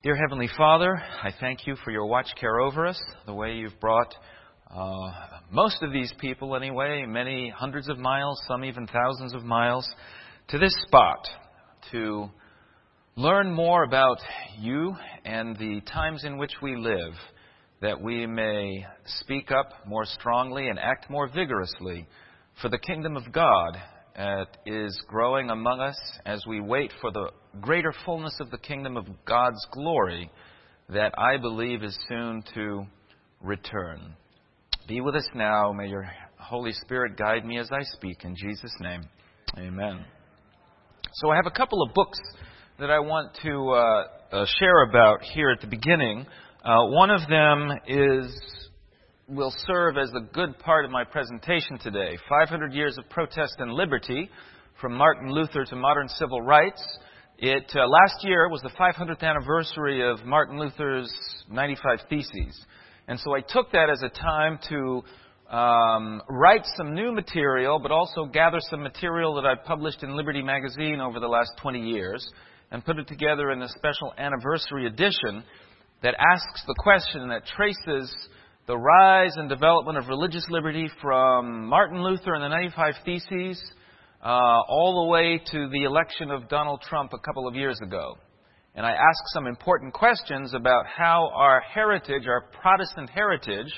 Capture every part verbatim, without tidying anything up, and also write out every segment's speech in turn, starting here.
Dear Heavenly Father, I thank you for your watch care over us, the way you've brought uh, most of these people anyway, many hundreds of miles, some even thousands of miles, to this spot to learn more about you and the times in which we live, that we may speak up more strongly and act more vigorously for the kingdom of God that is growing among us as we wait for the greater fullness of the kingdom of God's glory that I believe is soon to return. Be with us now. May your Holy Spirit guide me as I speak. In Jesus' name, amen. So I have a couple of books that I want to uh, uh, share about here at the beginning. Uh, one of them is will serve as a good part of my presentation today. five hundred Years of Protest and Liberty, from Martin Luther to Modern Civil Rights. It uh, last year was the five hundredth anniversary of Martin Luther's ninety-five Theses. And so I took that as a time to um, write some new material, but also gather some material that I've published in Liberty Magazine over the last twenty years, and put it together in a special anniversary edition that asks the question, that traces the rise and development of religious liberty from Martin Luther and the ninety-five Theses uh, all the way to the election of Donald Trump a couple of years ago. And I ask some important questions about how our heritage, our Protestant heritage,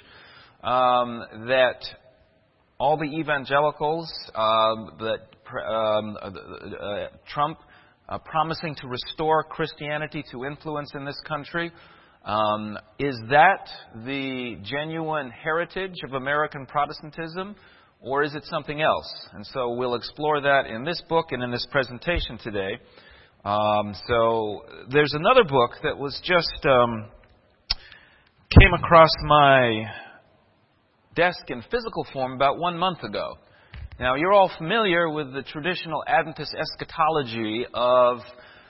um, that all the evangelicals, um, that um, uh, uh, Trump uh, promising to restore Christianity to influence in this country, Um, is that the genuine heritage of American Protestantism, or is it something else? And so we'll explore that in this book and in this presentation today. Um, so there's another book that was just um, came across my desk in physical form about one month ago. Now, you're all familiar with the traditional Adventist eschatology of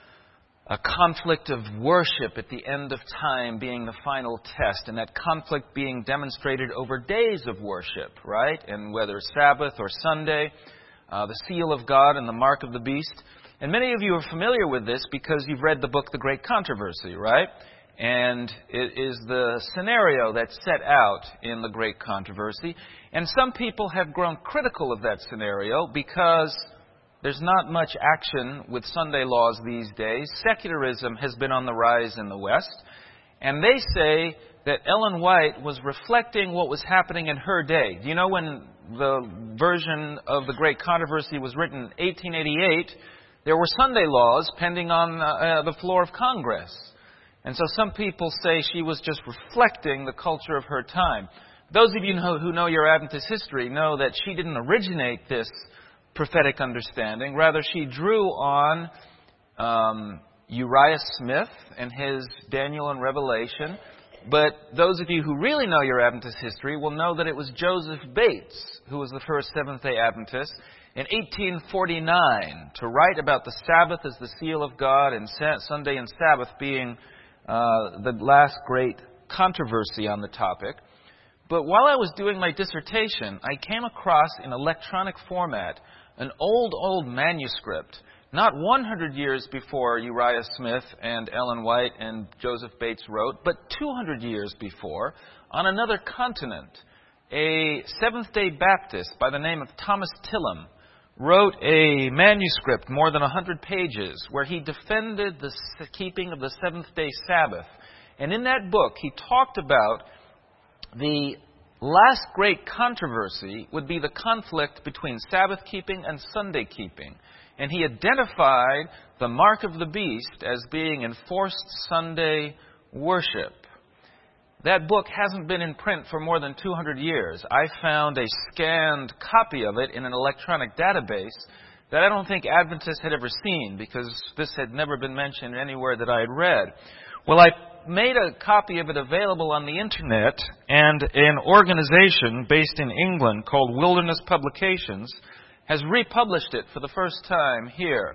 a conflict of worship at the end of time being the final test, and that conflict being demonstrated over days of worship, right? And whether Sabbath or Sunday, uh, the seal of God and the mark of the beast. And many of you are familiar with this because you've read the book The Great Controversy, right? And it is the scenario that's set out in The Great Controversy. And some people have grown critical of that scenario because there's not much action with Sunday laws these days. Secularism has been on the rise in the West. And they say that Ellen White was reflecting what was happening in her day. Do you know when the version of The Great Controversy was written in eighteen eighty-eight, there were Sunday laws pending on uh, the floor of Congress. And so some people say she was just reflecting the culture of her time. Those of you know, who know your Adventist history know that she didn't originate this prophetic understanding. Rather, she drew on um, Uriah Smith and his Daniel and Revelation. But those of you who really know your Adventist history will know that it was Joseph Bates who was the first Seventh-day Adventist in eighteen forty-nine to write about the Sabbath as the seal of God and Sunday and Sabbath being uh, the last great controversy on the topic. But while I was doing my dissertation, I came across in electronic format an old, old manuscript, not one hundred years before Uriah Smith and Ellen White and Joseph Bates wrote, but two hundred years before, on another continent. A Seventh-day Baptist by the name of Thomas Tillam wrote a manuscript, more than one hundred pages, where he defended the keeping of the seventh-day Sabbath. And in that book, he talked about the last great controversy would be the conflict between Sabbath keeping and Sunday keeping. And he identified the mark of the beast as being enforced Sunday worship. That book hasn't been in print for more than two hundred years. I found a scanned copy of it in an electronic database that I don't think Adventists had ever seen, because this had never been mentioned anywhere that I had read. Well, I made a copy of it available on the Internet, and an organization based in England called Wilderness Publications has republished it for the first time here.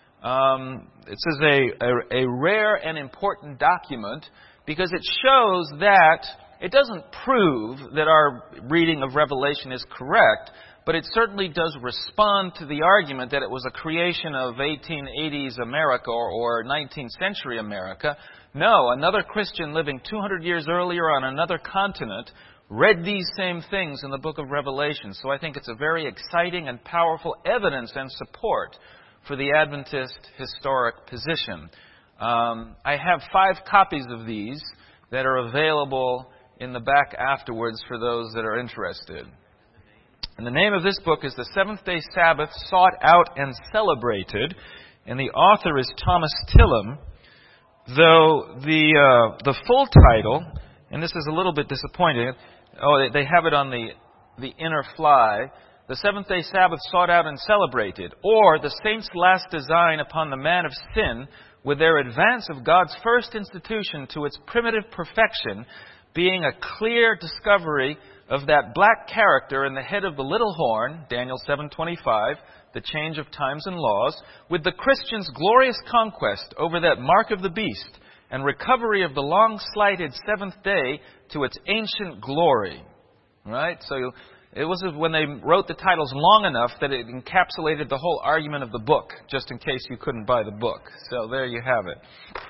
Um, this is a, a, a rare and important document because it shows that it doesn't prove that our reading of Revelation is correct, but it certainly does respond to the argument that it was a creation of eighteen eighties America or, or nineteenth century America. No, another Christian living two hundred years earlier on another continent read these same things in the book of Revelation. So I think it's a very exciting and powerful evidence and support for the Adventist historic position. Um, I have five copies of these that are available in the back afterwards for those that are interested. And the name of this book is The Seventh-Day Sabbath Sought Out and Celebrated, and the author is Thomas Tillam, though the uh, the full title, and this is a little bit disappointing, oh, they have it on the, the inner fly, The Seventh-Day Sabbath Sought Out and Celebrated, or The Saints' Last Design Upon the Man of Sin, with their advance of God's first institution to its primitive perfection, being a clear discovery of that black character in the head of the little horn, Daniel seven twenty-five, the change of times and laws, with the Christian's glorious conquest over that mark of the beast and recovery of the long-slighted seventh day to its ancient glory. Right? So it was when they wrote the titles long enough that it encapsulated the whole argument of the book, just in case you couldn't buy the book. So there you have it.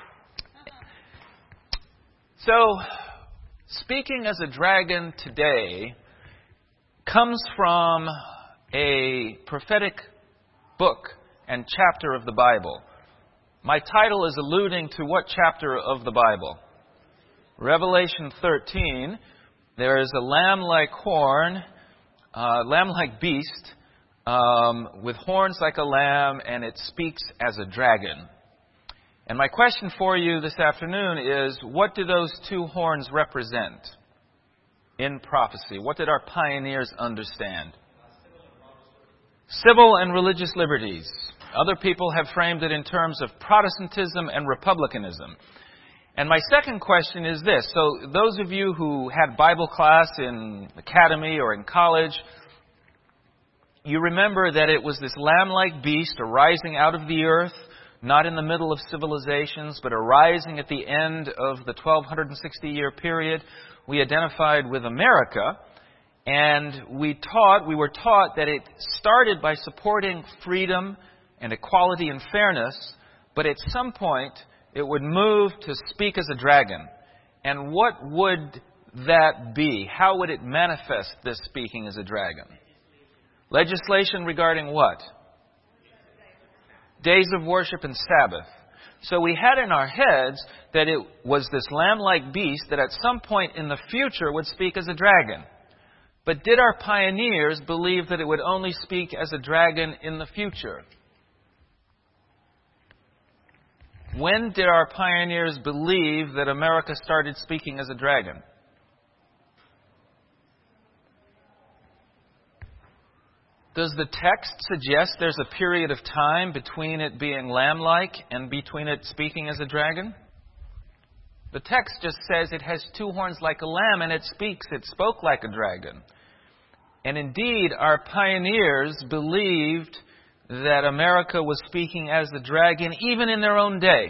So, speaking as a dragon today comes from a prophetic book and chapter of the Bible. My title is alluding to what chapter of the Bible? Revelation thirteen. There is a lamb-like horn, uh, lamb-like beast, um, with horns like a lamb, and it speaks as a dragon. And my question for you this afternoon is, what do those two horns represent in prophecy? What did our pioneers understand? Civil and religious liberties. Other people have framed it in terms of Protestantism and republicanism. And my second question is this. So those of you who had Bible class in academy or in college, you remember that it was this lamb-like beast arising out of the earth, not in the middle of civilizations, but arising at the end of the twelve sixty year period we identified with America. And we taught, we were taught that it started by supporting freedom and equality and fairness, but at some point it would move to speak as a dragon. And what would that be? How would it manifest this speaking as a dragon? Legislation regarding what? Days of worship and Sabbath. So we had in our heads that it was this lamb-like beast that at some point in the future would speak as a dragon. But did our pioneers believe that it would only speak as a dragon in the future? When did our pioneers believe that America started speaking as a dragon? Does the text suggest there's a period of time between it being lamb-like and between it speaking as a dragon? The text just says it has two horns like a lamb and it speaks, it spoke like a dragon. And indeed, our pioneers believed that America was speaking as the dragon even in their own day.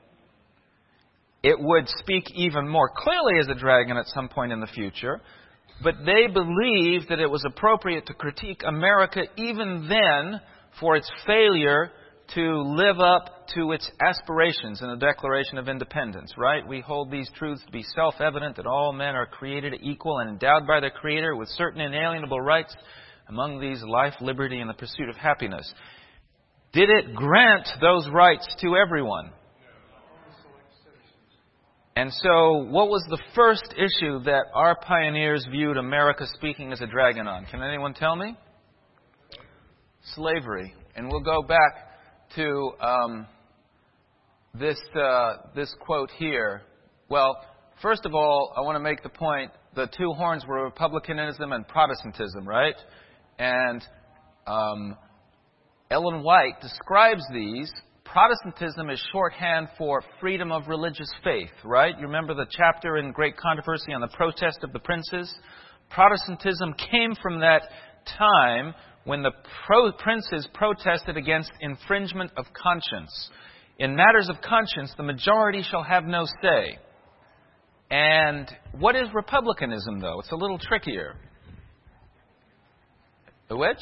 It would speak even more clearly as a dragon at some point in the future, but they believed that it was appropriate to critique America even then for its failure to live up to its aspirations in the Declaration of Independence, right? We hold these truths to be self-evident that all men are created equal and endowed by their Creator with certain inalienable rights, among these life, liberty, and the pursuit of happiness. Did it grant those rights to everyone? And so, what was the first issue that our pioneers viewed America speaking as a dragon on? Can anyone tell me? Slavery. And we'll go back to um, this uh, this quote here. Well, first of all, I want to make the point, the two horns were republicanism and Protestantism, right? And um, Ellen White describes these. Protestantism is shorthand for freedom of religious faith, right? You remember the chapter in Great Controversy on the protest of the princes? Protestantism came from that time when the pro- princes protested against infringement of conscience. In matters of conscience, the majority shall have no say. And what is republicanism, though? It's a little trickier. The which?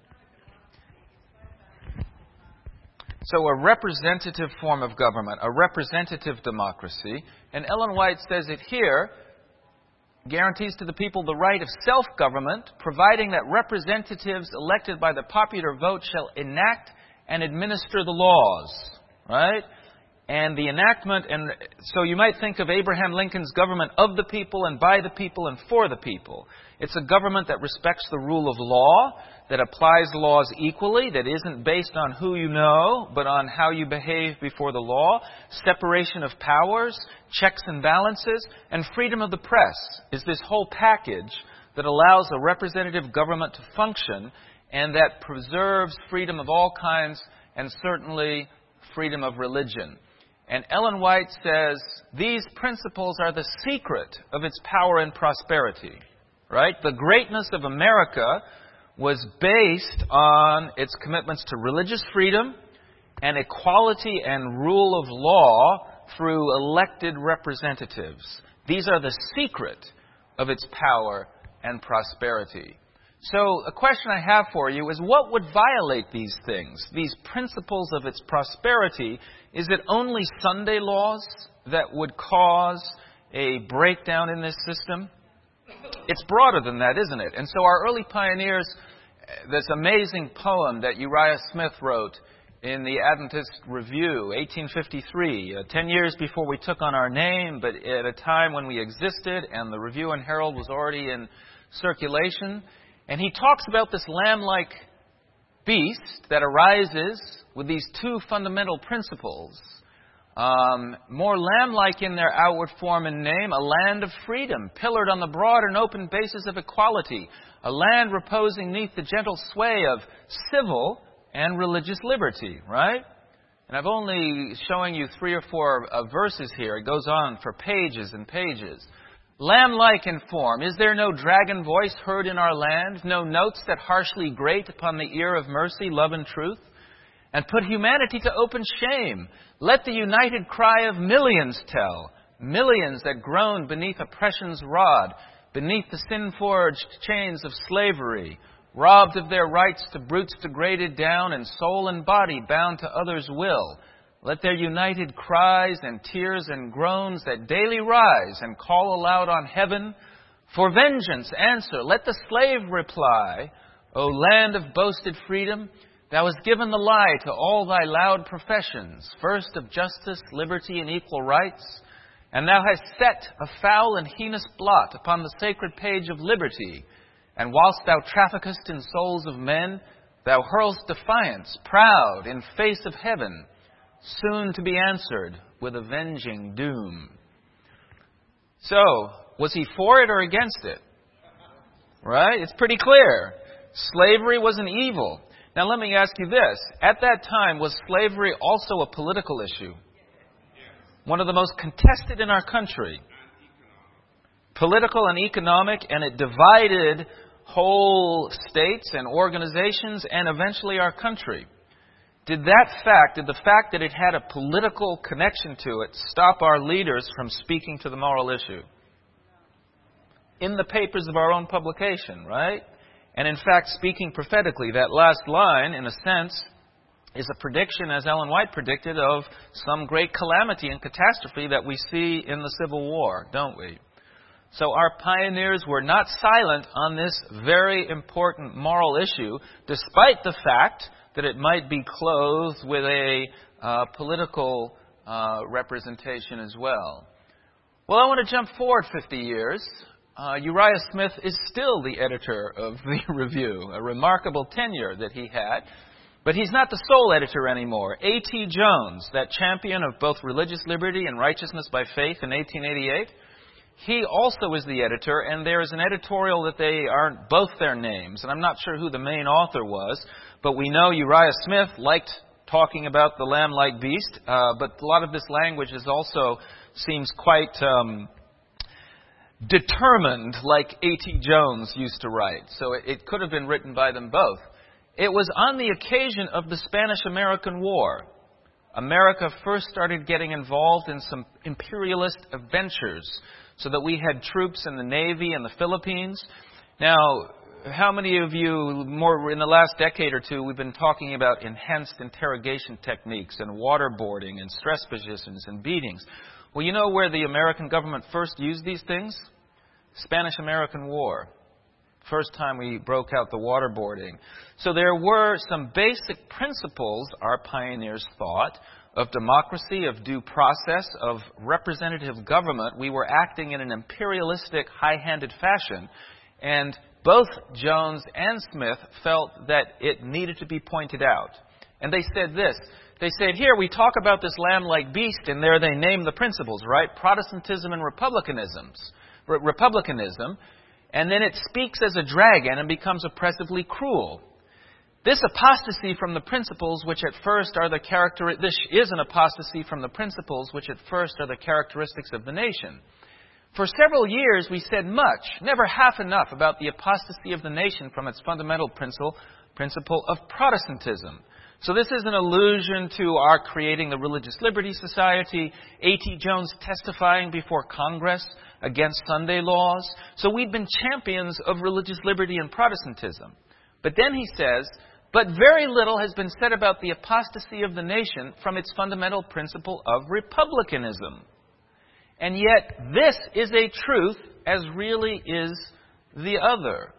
So a representative form of government, a representative democracy. And Ellen White says it here, guarantees to the people the right of self-government, providing that representatives elected by the popular vote shall enact and administer the laws. Right? And the enactment, and so you might think of Abraham Lincoln's government of the people and by the people and for the people. It's a government that respects the rule of law, that applies laws equally, that isn't based on who you know, but on how you behave before the law, separation of powers, checks and balances, and freedom of the press is this whole package that allows a representative government to function and that preserves freedom of all kinds and certainly freedom of religion. And Ellen White says these principles are the secret of its power and prosperity. Right? The greatness of America was based on its commitments to religious freedom and equality and rule of law through elected representatives. These are the secret of its power and prosperity. So a question I have for you is, what would violate these things, these principles of its prosperity? Is it only Sunday laws that would cause a breakdown in this system? It's broader than that, isn't it? And so our early pioneers, this amazing poem that Uriah Smith wrote in the Adventist Review, eighteen fifty-three, uh, ten years before we took on our name, but at a time when we existed and the Review and Herald was already in circulation. And he talks about this lamb-like beast that arises with these two fundamental principles. Um, more lamb-like in their outward form and name, a land of freedom, pillared on the broad and open basis of equality, a land reposing neath the gentle sway of civil and religious liberty, right? And I've only showing you three or four uh, verses here. It goes on for pages and pages. Lamb-like in form, is there no dragon voice heard in our land, no notes that harshly grate upon the ear of mercy, love, and truth? And put humanity to open shame. Let the united cry of millions tell, millions that groan beneath oppression's rod, beneath the sin-forged chains of slavery, robbed of their rights to brutes degraded down, and soul and body bound to others' will. Let their united cries and tears and groans that daily rise and call aloud on heaven, for vengeance answer. Let the slave reply, O land of boasted freedom, thou hast given the lie to all thy loud professions, first of justice, liberty, and equal rights, and thou hast set a foul and heinous blot upon the sacred page of liberty, and whilst thou traffickest in souls of men, thou hurlst defiance, proud, in face of heaven, soon to be answered with avenging doom. So, was he for it or against it? Right? It's pretty clear. Slavery was an evil. Now let me ask you this. At that time, was slavery also a political issue? One of the most contested in our country. Political and economic, and it divided whole states and organizations and eventually our country. Did that fact, did the fact that it had a political connection to it stop our leaders from speaking to the moral issue? In the papers of our own publication, right? And in fact, speaking prophetically, that last line, in a sense, is a prediction, as Ellen White predicted, of some great calamity and catastrophe that we see in the Civil War, don't we? So our pioneers were not silent on this very important moral issue, despite the fact that it might be clothed with a uh, political uh, representation as well. Well, I want to jump forward fifty years. Uh, Uriah Smith is still the editor of the Review, a remarkable tenure that he had. But he's not the sole editor anymore. A T Jones, that champion of both religious liberty and righteousness by faith in eighteen eighty-eight, he also is the editor, and there is an editorial that they aren't both their names, and I'm not sure who the main author was, but we know Uriah Smith liked talking about the lamb-like beast, uh, but a lot of this language is also seems quite um, determined, like A T Jones used to write, so it, it could have been written by them both. It was on the occasion of the Spanish-American War. America first started getting involved in some imperialist adventures, so that we had troops in the Navy in the Philippines. Now, how many of you, more in the last decade or two, we've been talking about enhanced interrogation techniques and waterboarding and stress positions and beatings. Well, you know where the American government first used these things? Spanish-American War. First time we broke out the waterboarding. So there were some basic principles, our pioneers thought, of democracy, of due process, of representative government. We were acting in an imperialistic, high-handed fashion. And both Jones and Smith felt that it needed to be pointed out. And they said this. They said, here, we talk about this lamb-like beast, and there they name the principles, right? Protestantism and republicanisms, re- republicanism. And then it speaks as a dragon and becomes oppressively cruel. This apostasy from the principles which at first are the character, this is an apostasy from the principles which at first are the characteristics of the nation. For several years we said much, never half enough, about the apostasy of the nation from its fundamental principle, principle of Protestantism. So this is an allusion to our creating the Religious Liberty Society, A T Jones testifying before Congress against Sunday laws. So we've been champions of religious liberty and Protestantism. But then he says, but very little has been said about the apostasy of the nation from its fundamental principle of republicanism. And yet this is a truth as really is the other.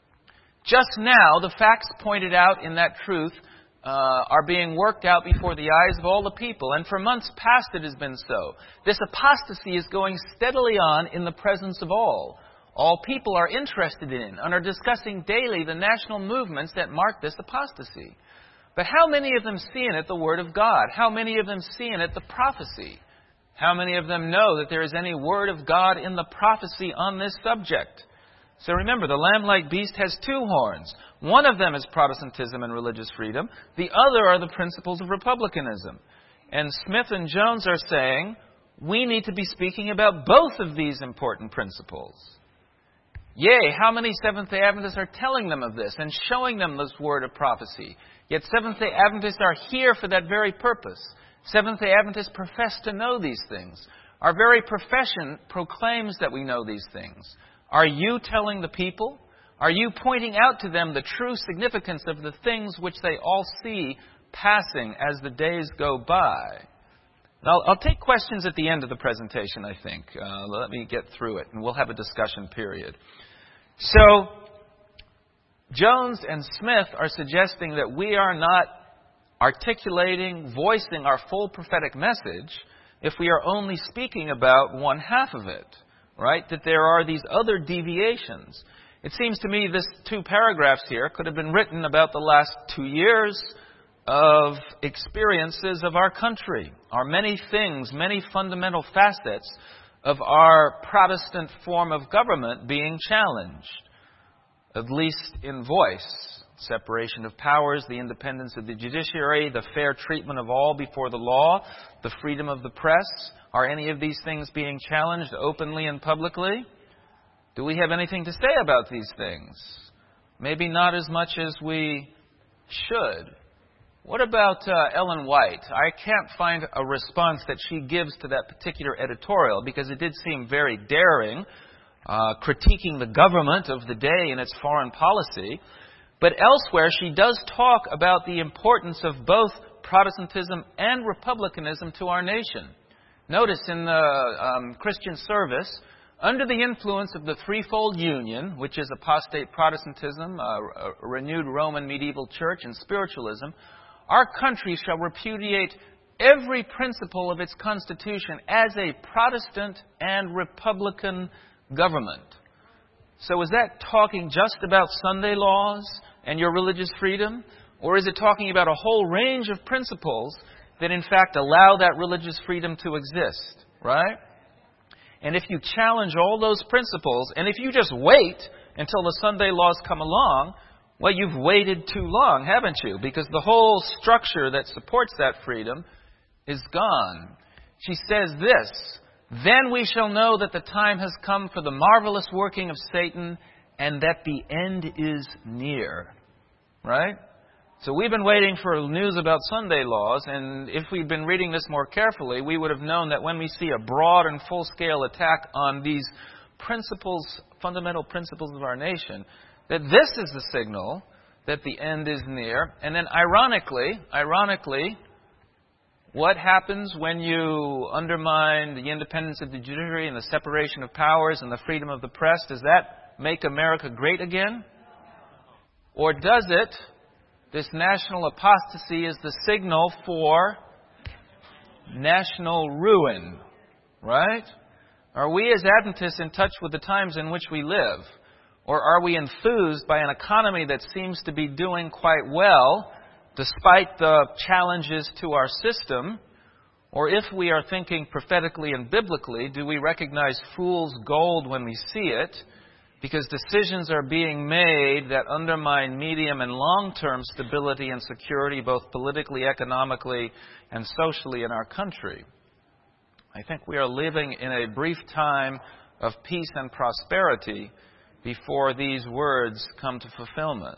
Just now, the facts pointed out in that truth uh, are being worked out before the eyes of all the people. And for months past it has been so. This apostasy is going steadily on in the presence of all. All people are interested in and are discussing daily the national movements that mark this apostasy. But how many of them see in it the Word of God? How many of them see in it the prophecy? How many of them know that there is any Word of God in the prophecy on this subject? So remember, the lamb-like beast has two horns. One of them is Protestantism and religious freedom. The other are the principles of republicanism. And Smith and Jones are saying, we need to be speaking about both of these important principles. Yea, how many Seventh-day Adventists are telling them of this and showing them this word of prophecy? Yet Seventh-day Adventists are here for that very purpose. Seventh-day Adventists profess to know these things. Our very profession proclaims that we know these things. Are you telling the people? Are you pointing out to them the true significance of the things which they all see passing as the days go by? Now, I'll take questions at the end of the presentation, I think. Uh, let me get through it, and we'll have a discussion period. So, Jones and Smith are suggesting that we are not articulating, voicing our full prophetic message if we are only speaking about one half of it, right? That there are these other deviations. It seems to me this two paragraphs here could have been written about the last two years of experiences of our country, our many things, many fundamental facets of our Protestant form of government being challenged, at least in voice. Separation of powers, the independence of the judiciary, the fair treatment of all before the law, the freedom of the press. Are any of these things being challenged openly and publicly? Do we have anything to say about these things? Maybe not as much as we should. What about uh, Ellen White? I can't find a response that she gives to that particular editorial because it did seem very daring, uh, critiquing the government of the day and its foreign policy. But elsewhere, she does talk about the importance of both Protestantism and republicanism to our nation. Notice in the um, Christian Service, under the influence of the threefold union, which is apostate Protestantism, a, a renewed Roman medieval church, and spiritualism, our country shall repudiate every principle of its constitution as a Protestant and Republican government. So is that talking just about Sunday laws and your religious freedom? Or is it talking about a whole range of principles that in fact allow that religious freedom to exist, right? And if you challenge all those principles, and if you just wait until the Sunday laws come along, well, you've waited too long, haven't you? Because the whole structure that supports that freedom is gone. She says this, then we shall know that the time has come for the marvelous working of Satan and that the end is near. Right? So we've been waiting for news about Sunday laws, and if we'd been reading this more carefully, we would have known that when we see a broad and full-scale attack on these principles, fundamental principles of our nation, that this is the signal that the end is near. And then ironically, ironically, what happens when you undermine the independence of the judiciary and the separation of powers and the freedom of the press? Does that make America great again? Or does it, this national apostasy is the signal for national ruin, right? Are we as Adventists in touch with the times in which we live? Or are we enthused by an economy that seems to be doing quite well, despite the challenges to our system? Or if we are thinking prophetically and biblically, do we recognize fool's gold when we see it? Because decisions are being made that undermine medium and long-term stability and security, both politically, economically, and socially in our country. I think we are living in a brief time of peace and prosperity before these words come to fulfillment.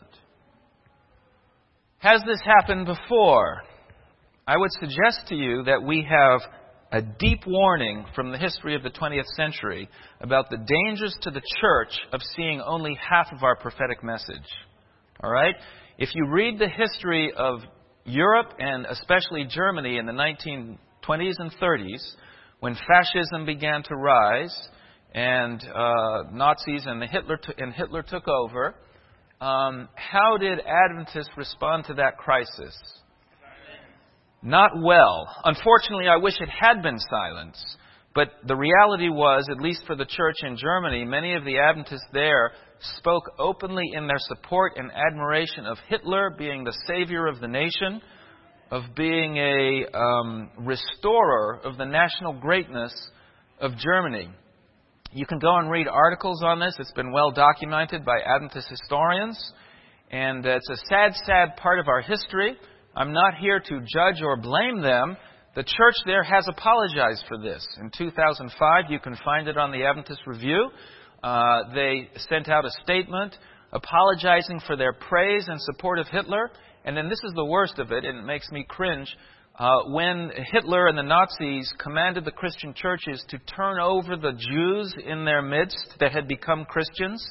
Has this happened before? I would suggest to you that we have a deep warning from the history of the twentieth century about the dangers to the church of seeing only half of our prophetic message. All right? If you read the history of Europe and especially Germany in the nineteen twenties and thirties, when fascism began to rise and uh, Nazis and, the Hitler t- and Hitler took over, um, how did Adventists respond to that crisis? Not well. Unfortunately, I wish it had been silence. But the reality was, at least for the church in Germany, many of the Adventists there spoke openly in their support and admiration of Hitler being the savior of the nation, of being a um, restorer of the national greatness of Germany. You can go and read articles on this. It's been well documented by Adventist historians. And it's a sad, sad part of our history. I'm not here to judge or blame them. The church there has apologized for this. In two thousand five, you can find it on the Adventist Review. Uh, they sent out a statement apologizing for their praise and support of Hitler. And then this is the worst of it, and it makes me cringe. Uh, when Hitler and the Nazis commanded the Christian churches to turn over the Jews in their midst that had become Christians,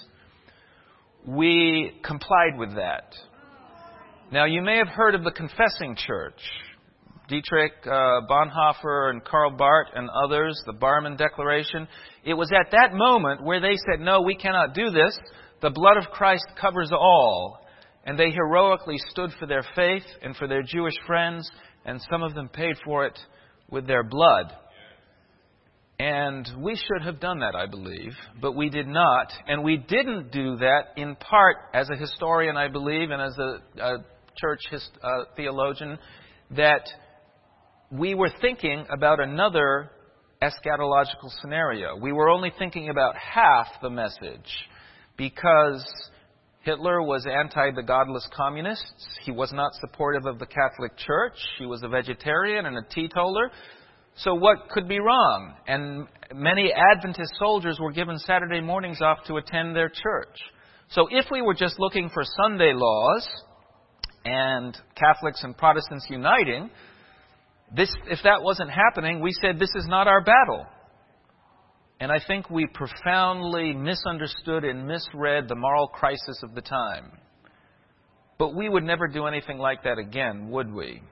we complied with that. Now, you may have heard of the Confessing Church. Dietrich uh, Bonhoeffer and Karl Barth and others, the Barmen Declaration. It was at that moment where they said, no, we cannot do this. The blood of Christ covers all. And they heroically stood for their faith and for their Jewish friends, and some of them paid for it with their blood. And we should have done that, I believe, but we did not. And we didn't do that in part as a historian, I believe, and as a, a church hist- uh, theologian, that we were thinking about another eschatological scenario. We were only thinking about half the message because Hitler was anti the godless communists. He was not supportive of the Catholic Church. He was a vegetarian and a teetotaler. So what could be wrong? And many Adventist soldiers were given Saturday mornings off to attend their church. So if we were just looking for Sunday laws and Catholics and Protestants uniting, this, if that wasn't happening, we said this is not our battle. And I think we profoundly misunderstood and misread the moral crisis of the time. But we would never do anything like that again, would we?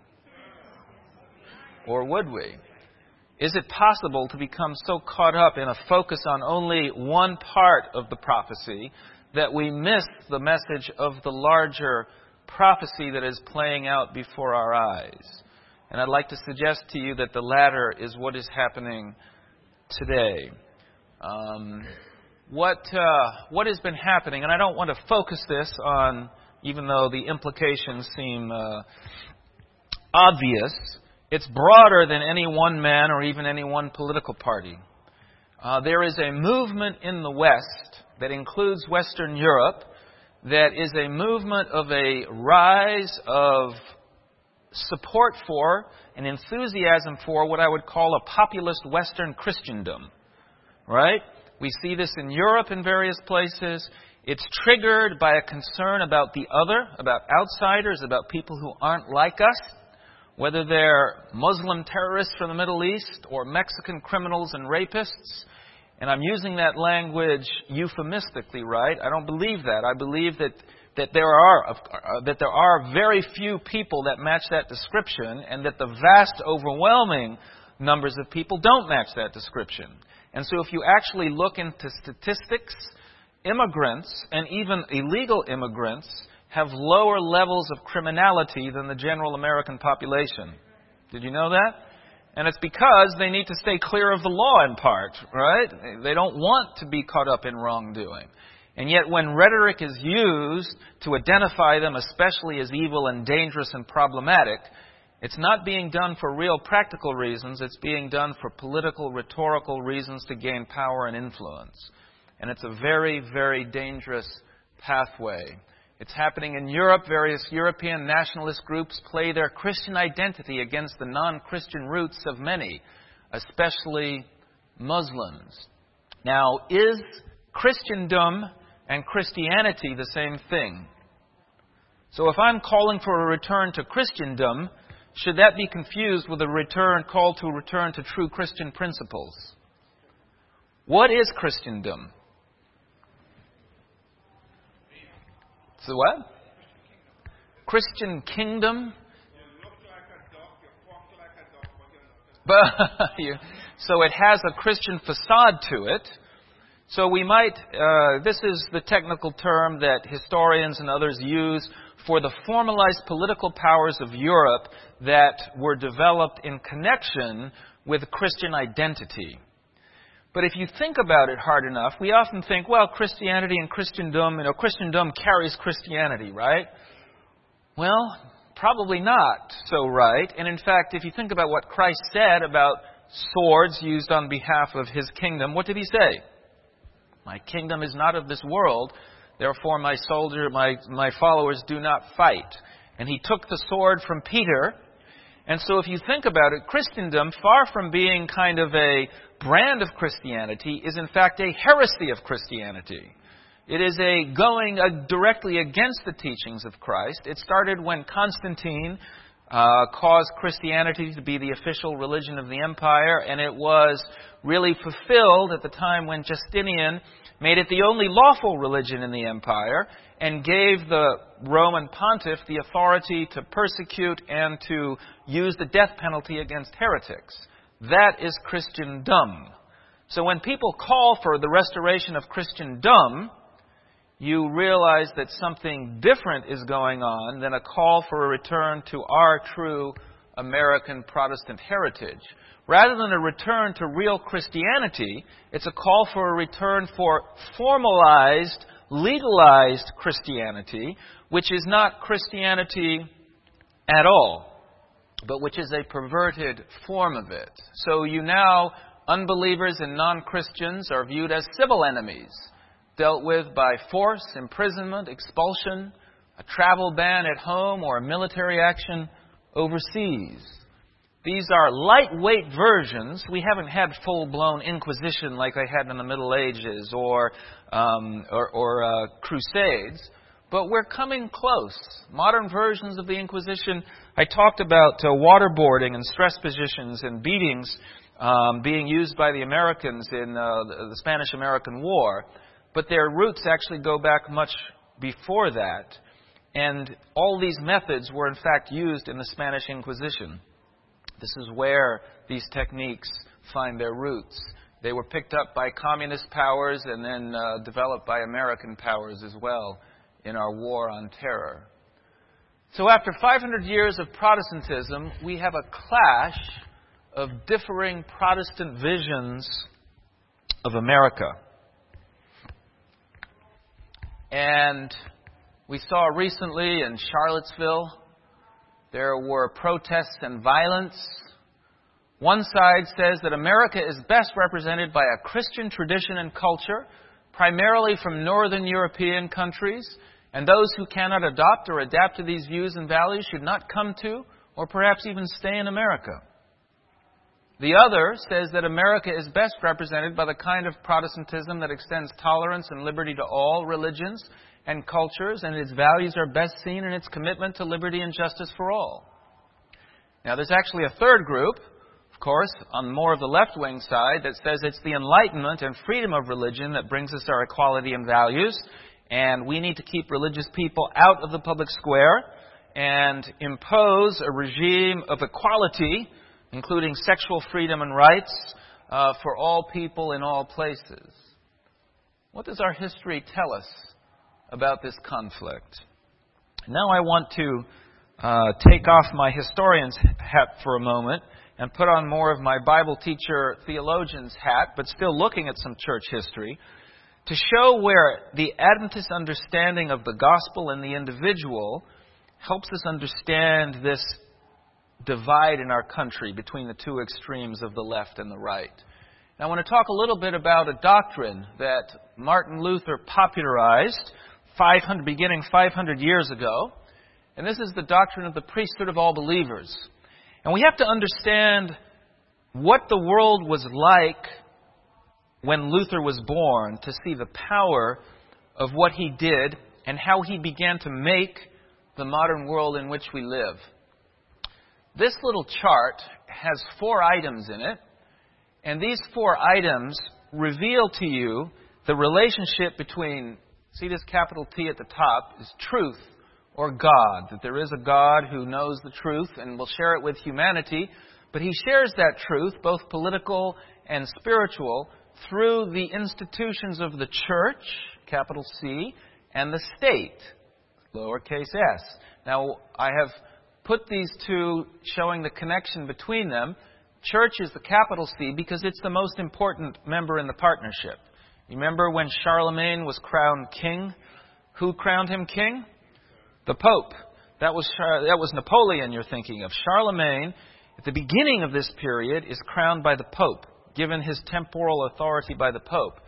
Or would we? Is it possible to become so caught up in a focus on only one part of the prophecy that we miss the message of the larger prophecy that is playing out before our eyes? And I'd like to suggest to you that the latter is what is happening today. Um, what uh, what has been happening, and I don't want to focus this on, even though the implications seem uh, obvious, it's broader than any one man or even any one political party. Uh, there is a movement in the West that includes Western Europe that is a movement of a rise of support for and enthusiasm for what I would call a populist Western Christendom. Right? We see this in Europe in various places. It's triggered by a concern about the other, about outsiders, about people who aren't like us, whether they're Muslim terrorists from the Middle East or Mexican criminals and rapists. And I'm using that language euphemistically, right? I don't believe that. I believe that, that there are uh, that there are very few people that match that description, and that the vast, overwhelming numbers of people don't match that description. And so if you actually look into statistics, immigrants, and even illegal immigrants, have lower levels of criminality than the general American population. Did you know that? And it's because they need to stay clear of the law in part, right? They don't want to be caught up in wrongdoing. And yet when rhetoric is used to identify them especially as evil and dangerous and problematic, it's not being done for real practical reasons. It's being done for political, rhetorical reasons to gain power and influence. And it's a very, very dangerous pathway. It's happening in Europe. Various European nationalist groups play their Christian identity against the non-Christian roots of many, especially Muslims. Now, is Christendom and Christianity the same thing? So if I'm calling for a return to Christendom, should that be confused with a return call to return to true Christian principles? What is Christendom? So what? Christian kingdom? You look like a dog, you walk like a dog, but you're not. But so it has a Christian facade to it. So we might, uh, this is the technical term that historians and others use for the formalized political powers of Europe that were developed in connection with Christian identity. But if you think about it hard enough, we often think, well, Christianity and Christendom, you know, Christendom carries Christianity, right? Well, probably not so right. And in fact, if you think about what Christ said about swords used on behalf of His kingdom, what did He say? My kingdom is not of this world, therefore my soldier, my, my followers do not fight. And He took the sword from Peter. And so if you think about it, Christendom, far from being kind of a brand of Christianity, is in fact a heresy of Christianity. It is a going uh, directly against the teachings of Christ. It started when Constantine uh, caused Christianity to be the official religion of the empire, and it was really fulfilled at the time when Justinian made it the only lawful religion in the empire and gave the Roman pontiff the authority to persecute and to use the death penalty against heretics. That is Christendom. So when people call for the restoration of Christendom, you realize that something different is going on than a call for a return to our true American Protestant heritage. Rather than a return to real Christianity, it's a call for a return for formalized, legalized Christianity, which is not Christianity at all, but which is a perverted form of it. So you now, unbelievers and non-Christians are viewed as civil enemies, dealt with by force, imprisonment, expulsion, a travel ban at home, or a military action overseas. These are lightweight versions. We haven't had full-blown Inquisition like they had in the Middle Ages or um, or, or uh, Crusades, but we're coming close. Modern versions of the Inquisition. I talked about uh, waterboarding and stress positions and beatings um, being used by the Americans in uh, the, the Spanish-American War, but their roots actually go back much before that, and all these methods were in fact used in the Spanish Inquisition. This is where these techniques find their roots. They were picked up by communist powers and then uh, developed by American powers as well in our war on terror. So after five hundred years of Protestantism, we have a clash of differing Protestant visions of America. And we saw recently in Charlottesville, there were protests and violence. One side says that America is best represented by a Christian tradition and culture, primarily from Northern European countries, and those who cannot adopt or adapt to these views and values should not come to or perhaps even stay in America. The other says that America is best represented by the kind of Protestantism that extends tolerance and liberty to all religions and cultures, and its values are best seen in its commitment to liberty and justice for all. Now, there's actually a third group. Of of course, on more of the left-wing side that says it's the enlightenment and freedom of religion that brings us our equality and values, and we need to keep religious people out of the public square and impose a regime of equality, including sexual freedom and rights, uh, for all people in all places. What does our history tell us about this conflict? Now I want to uh, take off my historian's hat for a moment and put on more of my Bible teacher theologian's hat, but still looking at some church history, to show where the Adventist understanding of the gospel and the individual helps us understand this divide in our country between the two extremes of the left and the right. Now, I want to talk a little bit about a doctrine that Martin Luther popularized five hundred, beginning five hundred years ago, and this is the doctrine of the priesthood of all believers. And we have to understand what the world was like when Luther was born to see the power of what he did and how he began to make the modern world in which we live. This little chart has four items in it, and these four items reveal to you the relationship between, see this capital T at the top, is truth or God, that there is a God who knows the truth and will share it with humanity, but he shares that truth, both political and spiritual, through the institutions of the church, capital C, and the state, lowercase s. Now, I have put these two showing the connection between them. Church is the capital C because it's the most important member in the partnership. You remember when Charlemagne was crowned king? Who crowned him king? The Pope. That was that was Napoleon you're thinking of. Charlemagne, at the beginning of this period, is crowned by the Pope, given his temporal authority by the Pope.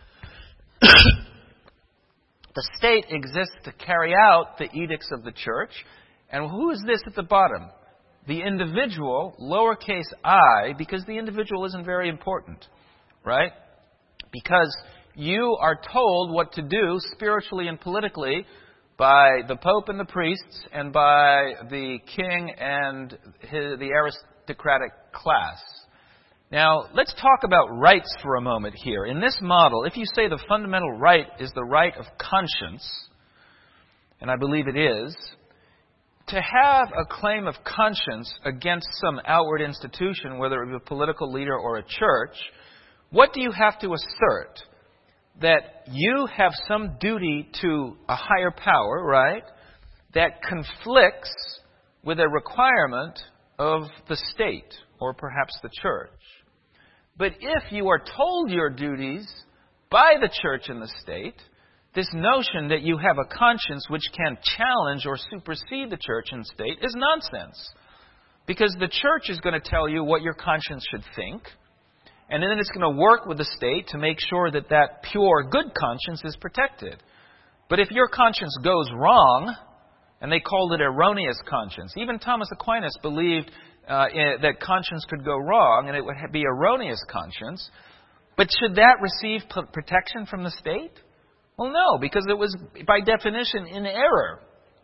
The state exists to carry out the edicts of the church. And who is this at the bottom? The individual, lowercase I, because the individual isn't very important, right? Because you are told what to do spiritually and politically by the Pope and the priests and by the king and his, the aristocratic class. Now, let's talk about rights for a moment here. In this model, if you say the fundamental right is the right of conscience, and I believe it is, to have a claim of conscience against some outward institution, whether it be a political leader or a church, what do you have to assert? That you have some duty to a higher power, right, that conflicts with a requirement of the state or perhaps the church. But if you are told your duties by the church and the state, this notion that you have a conscience which can challenge or supersede the church and state is nonsense. Because the church is going to tell you what your conscience should think, and then it's going to work with the state to make sure that that pure, good conscience is protected. But if your conscience goes wrong, and they called it erroneous conscience, even Thomas Aquinas believed uh, that conscience could go wrong, and it would be erroneous conscience. But should that receive p- protection from the state? Well, no, because it was, by definition, in error.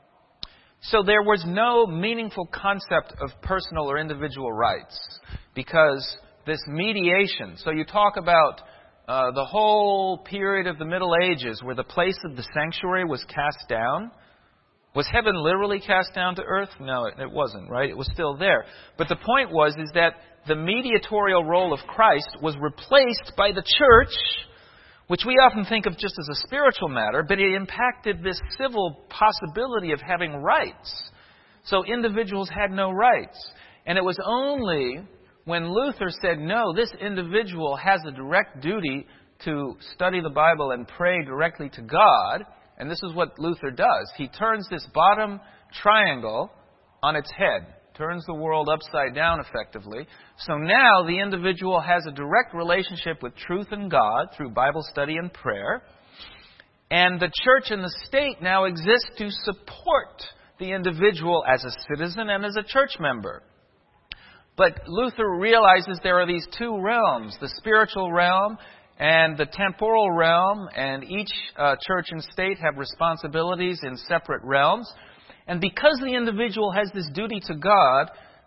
So there was no meaningful concept of personal or individual rights, because this mediation, so you talk about uh, the whole period of the Middle Ages where the place of the sanctuary was cast down. Was heaven literally cast down to earth? No, it, it wasn't, right? It was still there. But the point was is that the mediatorial role of Christ was replaced by the church, which we often think of just as a spiritual matter, but it impacted this civil possibility of having rights. So individuals had no rights. And it was only when Luther said, no, this individual has a direct duty to study the Bible and pray directly to God, and this is what Luther does. He turns this bottom triangle on its head, turns the world upside down effectively. So now the individual has a direct relationship with truth and God through Bible study and prayer. And the church and the state now exist to support the individual as a citizen and as a church member. But Luther realizes there are these two realms, the spiritual realm and the temporal realm, and each uh, church and state have responsibilities in separate realms. And because the individual has this duty to God,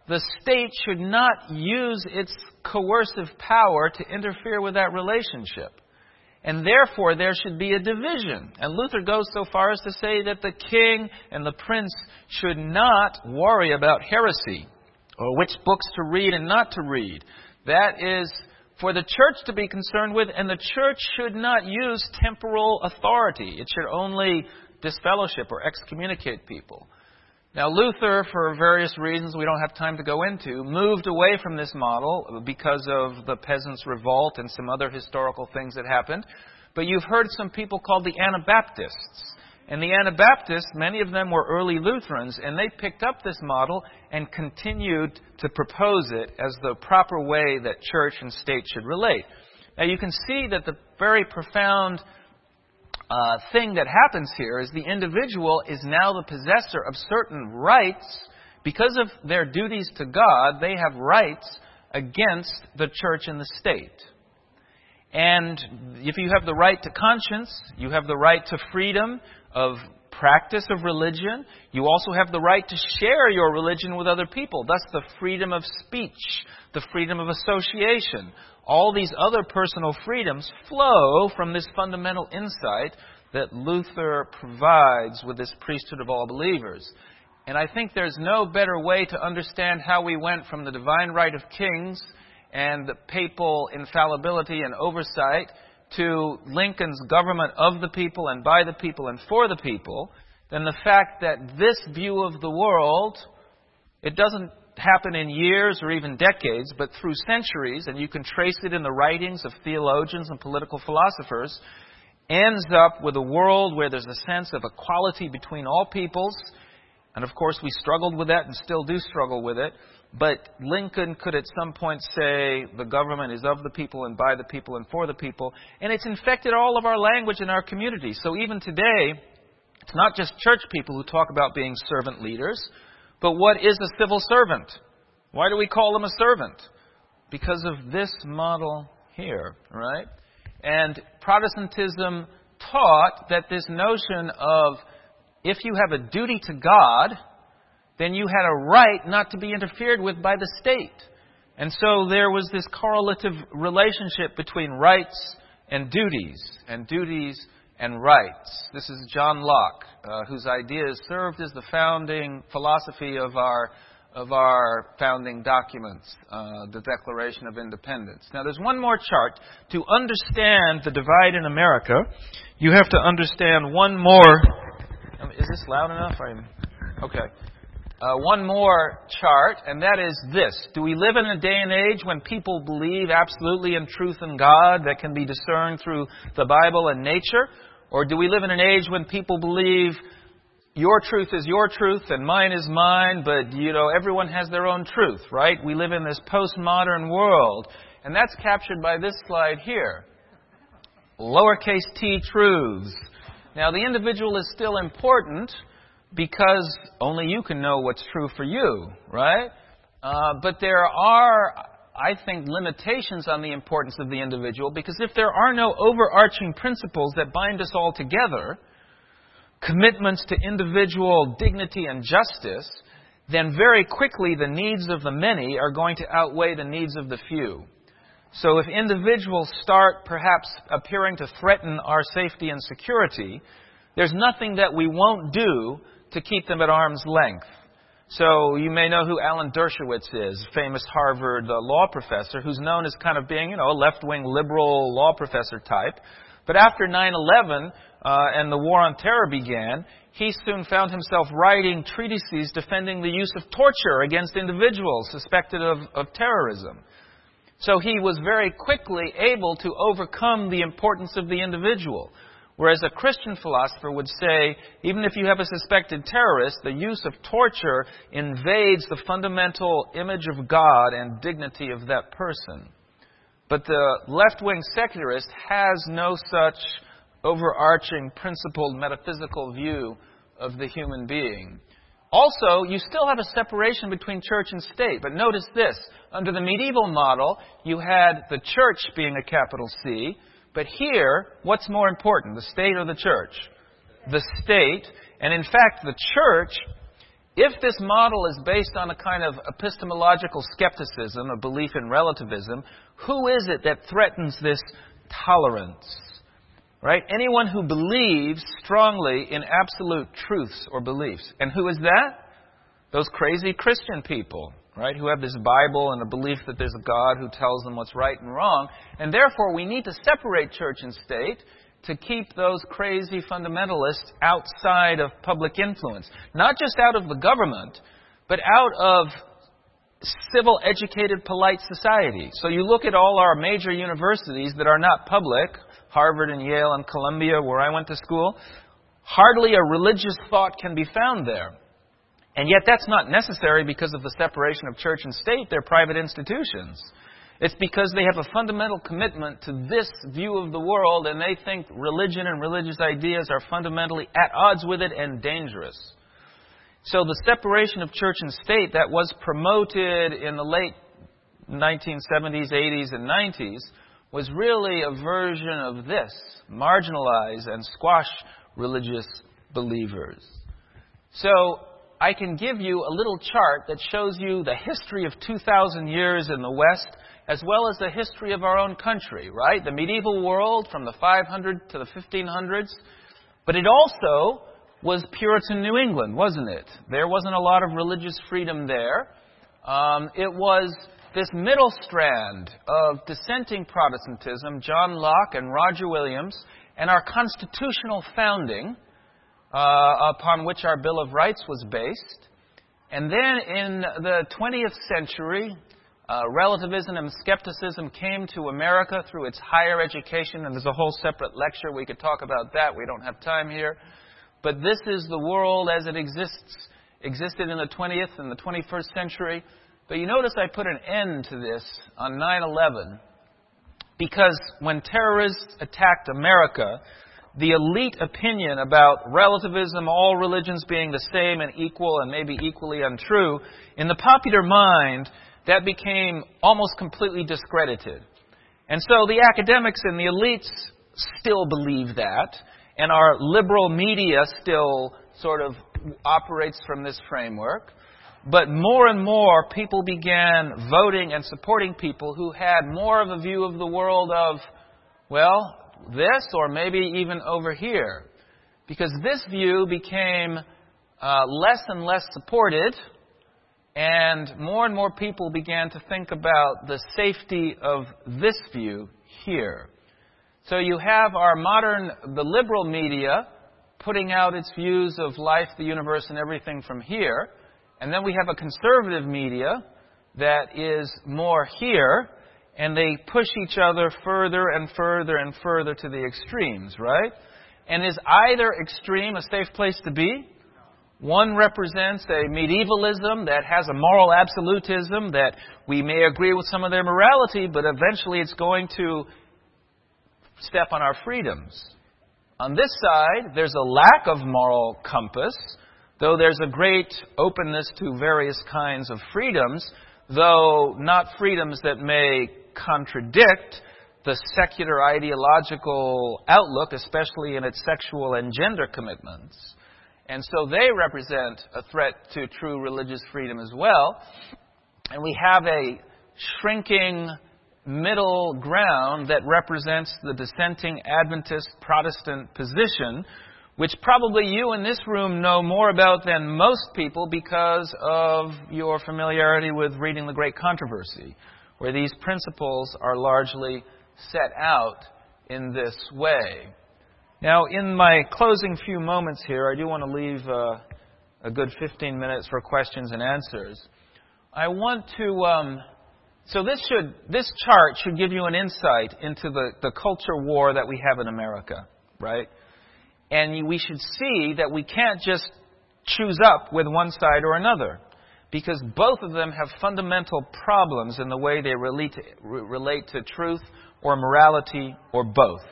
the state should not use its coercive power to interfere with that relationship. And therefore, there should be a division. And Luther goes so far as to say that the king and the prince should not worry about heresy or which books to read and not to read. That is for the church to be concerned with, and the church should not use temporal authority. It should only disfellowship or excommunicate people. Now, Luther, for various reasons we don't have time to go into, moved away from this model because of the Peasants' Revolt and some other historical things that happened. But you've heard some people called the Anabaptists. And the Anabaptists, many of them were early Lutherans, and they picked up this model and continued to propose it as the proper way that church and state should relate. Now, you can see that the very profound Uh, thing that happens here is the individual is now the possessor of certain rights. Because of their duties to God, they have rights against the church and the state. And if you have the right to conscience, you have the right to freedom of practice of religion. You also have the right to share your religion with other people. Thus the freedom of speech, the freedom of association. All these other personal freedoms flow from this fundamental insight that Luther provides with this priesthood of all believers. And I think there's no better way to understand how we went from the divine right of kings and the papal infallibility and oversight to Lincoln's government of the people and by the people and for the people than the fact that this view of the world, it doesn't happen in years or even decades, but through centuries, and you can trace it in the writings of theologians and political philosophers, ends up with a world where there's a sense of equality between all peoples. And of course, we struggled with that and still do struggle with it. But Lincoln could at some point say the government is of the people and by the people and for the people. And it's infected all of our language in our community. So even today, it's not just church people who talk about being servant leaders. But what is a civil servant? Why do we call them a servant? Because of this model here, right? And Protestantism taught that this notion of if you have a duty to God, then you had a right not to be interfered with by the state. And so there was this correlative relationship between rights and duties, and duties and rights. This is John Locke, uh, whose ideas served as the founding philosophy of our of our founding documents, uh, the Declaration of Independence. Now, there's one more chart. To understand the divide in America, you have to understand one more. Is this loud enough? I'm, okay. Uh, one more chart, and that is this. Do we live in a day and age when people believe absolutely in truth and God that can be discerned through the Bible and nature? Or do we live in an age when people believe your truth is your truth and mine is mine, but, you know, everyone has their own truth, right? We live in this postmodern world. And that's captured by this slide here. Lowercase t truths. Now, the individual is still important because only you can know what's true for you, right? Uh, but there are, I think, limitations on the importance of the individual, because if there are no overarching principles that bind us all together, commitments to individual dignity and justice, then very quickly the needs of the many are going to outweigh the needs of the few. So if individuals start perhaps appearing to threaten our safety and security, there's nothing that we won't do to keep them at arm's length. So you may know who Alan Dershowitz is, famous Harvard uh, law professor, who's known as kind of being, you know, a left-wing liberal law professor type. But after nine eleven uh, and the war on terror began, he soon found himself writing treatises defending the use of torture against individuals suspected of, of terrorism. So he was very quickly able to overcome the importance of the individual. Whereas a Christian philosopher would say, even if you have a suspected terrorist, the use of torture invades the fundamental image of God and dignity of that person. But the left-wing secularist has no such overarching, principled, metaphysical view of the human being. Also, you still have a separation between church and state. But notice this. Under the medieval model, you had the church being a capital C. But here, what's more important, the state or the church? The state. And in fact, the church if this model is based on a kind of epistemological skepticism, a belief in relativism, who is it that threatens this tolerance? Right? Anyone who believes strongly in absolute truths or beliefs. And who is that? Those crazy Christian people, right? Who have this Bible and a belief that there's a God who tells them what's right and wrong. And therefore, we need to separate church and state to keep those crazy fundamentalists outside of public influence. Not just out of the government, but out of civil, educated, polite society. So you look at all our major universities that are not public, Harvard and Yale and Columbia, where I went to school, hardly a religious thought can be found there. And yet that's not necessary because of the separation of church and state. They're private institutions. It's because they have a fundamental commitment to this view of the world, and they think religion and religious ideas are fundamentally at odds with it and dangerous. So the separation of church and state that was promoted in the late nineteen seventies, eighties, and nineties was really a version of this: marginalize and squash religious believers. So I can give you a little chart that shows you the history of two thousand years in the West, as well as the history of our own country, right? The medieval world from the five hundred to the fifteen hundreds. But it also was Puritan New England, wasn't it? There wasn't a lot of religious freedom there. Um, it was this middle strand of dissenting Protestantism, John Locke and Roger Williams, and our constitutional founding, uh, upon which our Bill of Rights was based. And then in the twentieth century, uh, relativism and skepticism came to America through its higher education, and there's a whole separate lecture. We could talk about that. We don't have time here. But this is the world as it exists, existed in the twentieth and the twenty-first century. But you notice I put an end to this on nine eleven because when terrorists attacked America, the elite opinion about relativism, all religions being the same and equal and maybe equally untrue, in the popular mind, that became almost completely discredited. And so the academics and the elites still believe that, and our liberal media still sort of operates from this framework. But more and more people began voting and supporting people who had more of a view of the world of, well, this or maybe even over here. Because this view became uh, less and less supported, and more and more people began to think about the safety of this view here. So you have our modern, the liberal media, putting out its views of life, the universe, and everything from here. And then we have a conservative media that is more here, and they push each other further and further and further to the extremes, right? And is either extreme a safe place to be? One represents a medievalism that has a moral absolutism that we may agree with some of their morality, but eventually it's going to step on our freedoms. On this side, there's a lack of moral compass, though there's a great openness to various kinds of freedoms, though not freedoms that may contradict the secular ideological outlook, especially in its sexual and gender commitments. And so they represent a threat to true religious freedom as well. And we have a shrinking middle ground that represents the dissenting Adventist Protestant position, which probably you in this room know more about than most people because of your familiarity with reading The Great Controversy, where these principles are largely set out in this way. Now, in my closing few moments here, I do want to leave uh, a good fifteen minutes for questions and answers. I want to... Um, so this should this chart should give you an insight into the, the culture war that we have in America, right? And we should see that we can't just choose up with one side or another, because both of them have fundamental problems in the way they relate to, relate to truth or morality or both.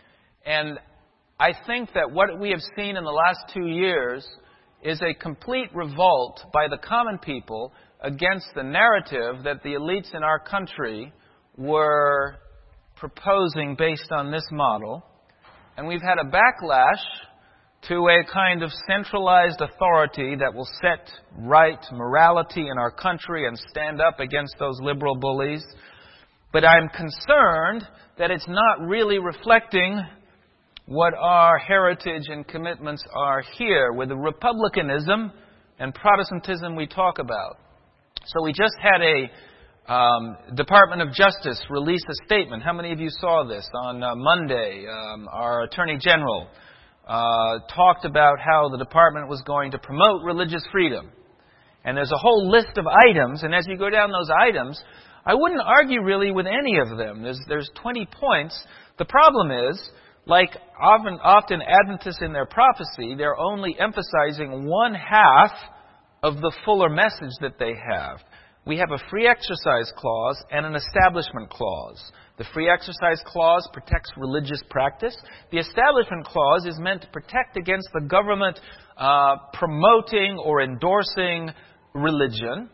And I think that what we have seen in the last two years is a complete revolt by the common people against the narrative that the elites in our country were proposing based on this model. And we've had a backlash to a kind of centralized authority that will set right morality in our country and stand up against those liberal bullies. But I'm concerned that it's not really reflecting what our heritage and commitments are here with the republicanism and Protestantism we talk about. So we just had a um, Department of Justice release a statement. How many of you saw this? On uh, Monday, um, our Attorney General uh, talked about how the department was going to promote religious freedom. And there's a whole list of items, and as you go down those items, I wouldn't argue really with any of them. There's, there's twenty points. The problem is, like often, often Adventists in their prophecy, they're only emphasizing one half of the fuller message that they have. We have a free exercise clause and an establishment clause. The free exercise clause protects religious practice. The establishment clause is meant to protect against the government uh, promoting or endorsing religion.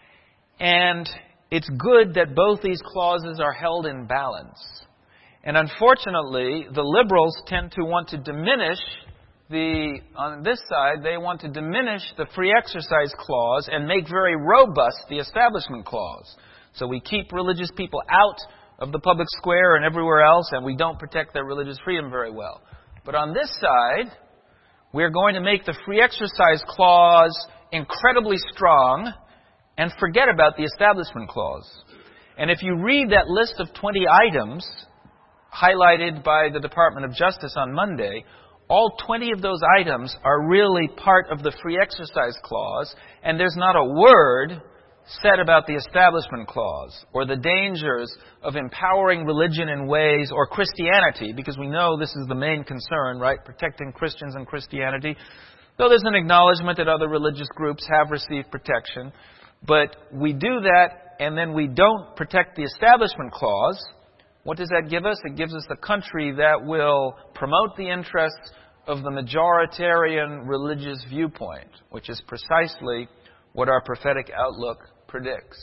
And it's good that both these clauses are held in balance. And unfortunately, the liberals tend to want to diminish the, on this side, they want to diminish the free exercise clause and make very robust the establishment clause. So we keep religious people out of the public square and everywhere else, and we don't protect their religious freedom very well. But on this side, we're going to make the free exercise clause incredibly strong and forget about the establishment clause. And if you read that list of twenty items highlighted by the Department of Justice on Monday, all twenty of those items are really part of the free exercise clause, and there's not a word said about the establishment clause or the dangers of empowering religion in ways, or Christianity, because we know this is the main concern, right? Protecting Christians and Christianity. Though there's an acknowledgement that other religious groups have received protection. But we do that, and then we don't protect the establishment clause. What does that give us? It gives us a country that will promote the interests of the majoritarian religious viewpoint, which is precisely what our prophetic outlook predicts.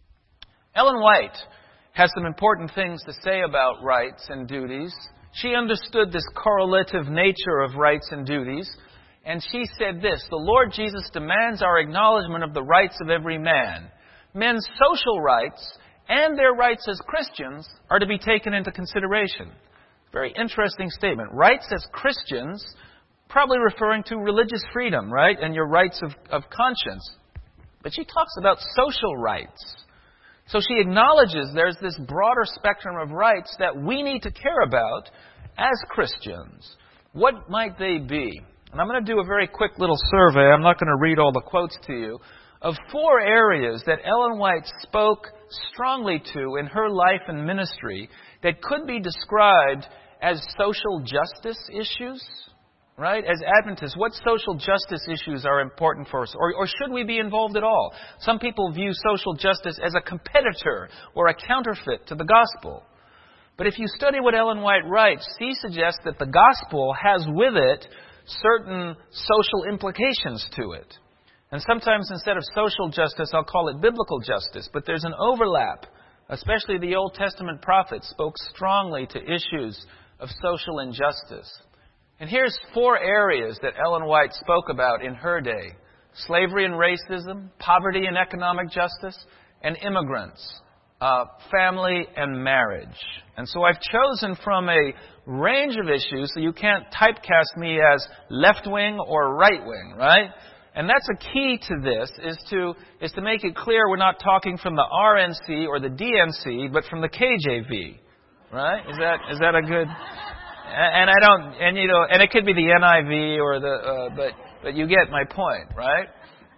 Ellen White has some important things to say about rights and duties. She understood this correlative nature of rights and duties, and she said this: the Lord Jesus demands our acknowledgement of the rights of every man. Men's social rights and their rights as Christians are to be taken into consideration. Very interesting statement. Rights as Christians, probably referring to religious freedom, right? And your rights of, of conscience. But she talks about social rights. So she acknowledges there's this broader spectrum of rights that we need to care about as Christians. What might they be? And I'm going to do a very quick little survey. I'm not going to read all the quotes to you. Of four areas that Ellen White spoke strongly to in her life and ministry that could be described as social justice issues, right? As Adventists, what social justice issues are important for us? Or, or should we be involved at all? Some people view social justice as a competitor or a counterfeit to the gospel. But if you study what Ellen White writes, she suggests that the gospel has with it certain social implications to it. And sometimes instead of social justice, I'll call it biblical justice. But there's an overlap. Especially the Old Testament prophets spoke strongly to issues of social injustice. And here's four areas that Ellen White spoke about in her day: slavery and racism, poverty and economic justice, and immigrants, uh, family and marriage. And so I've chosen from a range of issues, so you can't typecast me as left-wing or right-wing, right? And that's a key to this, is to is to make it clear we're not talking from the R N C or the D N C, but from the K J V, right? Is that is that a good? And I don't, and you know, and it could be the N I V or the, uh, but but you get my point, right?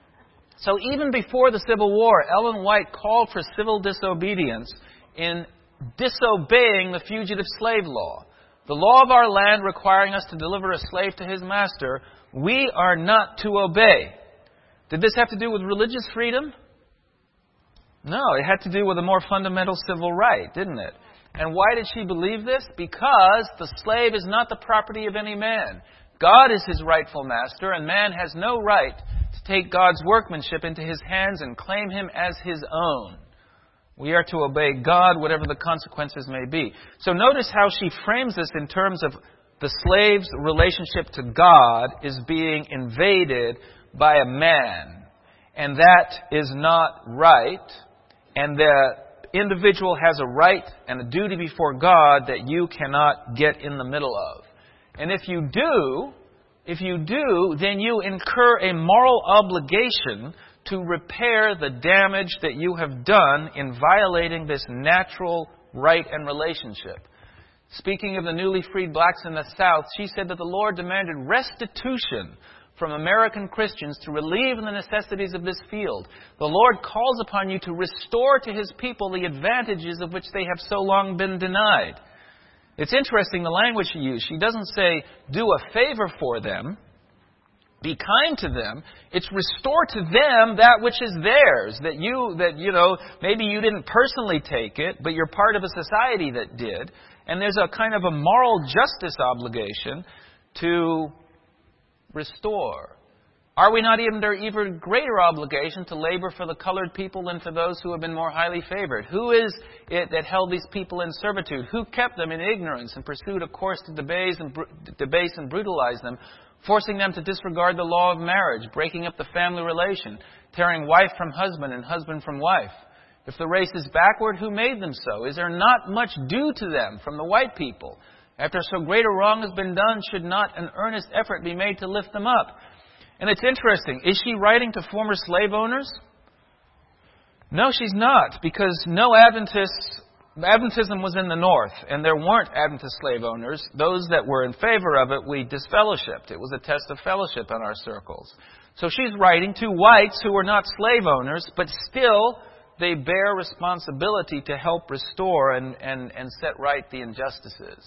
So even before the Civil War, Ellen White called for civil disobedience in disobeying the fugitive slave law, the law of our land requiring us to deliver a slave to his master. We are not to obey. Did this have to do with religious freedom? No, it had to do with a more fundamental civil right, didn't it? And why did she believe this? Because the slave is not the property of any man. God is his rightful master, and man has no right to take God's workmanship into his hands and claim him as his own. We are to obey God, whatever the consequences may be. So notice how she frames this in terms of the slave's relationship to God is being invaded by a man. And that is not right. And the individual has a right and a duty before God that you cannot get in the middle of. And if you do, if you do, then you incur a moral obligation to repair the damage that you have done in violating this natural right and relationship. Speaking of the newly freed blacks in the South, she said that the Lord demanded restitution from American Christians to relieve the necessities of this field. The Lord calls upon you to restore to His people the advantages of which they have so long been denied. It's interesting the language she used. She doesn't say, do a favor for them, be kind to them. It's restore to them that which is theirs. That you, that, you know, maybe you didn't personally take it, but you're part of a society that did. And there's a kind of a moral justice obligation to restore. Are we not under even greater obligation to labor for the colored people than for those who have been more highly favored? Who is it that held these people in servitude? Who kept them in ignorance and pursued a course to debase and, debase and brutalize them, forcing them to disregard the law of marriage, breaking up the family relation, tearing wife from husband and husband from wife? If the race is backward, who made them so? Is there not much due to them from the white people? After so great a wrong has been done, should not an earnest effort be made to lift them up? And it's interesting. Is she writing to former slave owners? No, she's not, because no Adventists, Adventism was in the North, and there weren't Adventist slave owners. Those that were in favor of it, we disfellowshipped. It was a test of fellowship in our circles. So she's writing to whites who were not slave owners, but still they bear responsibility to help restore and, and, and set right the injustices.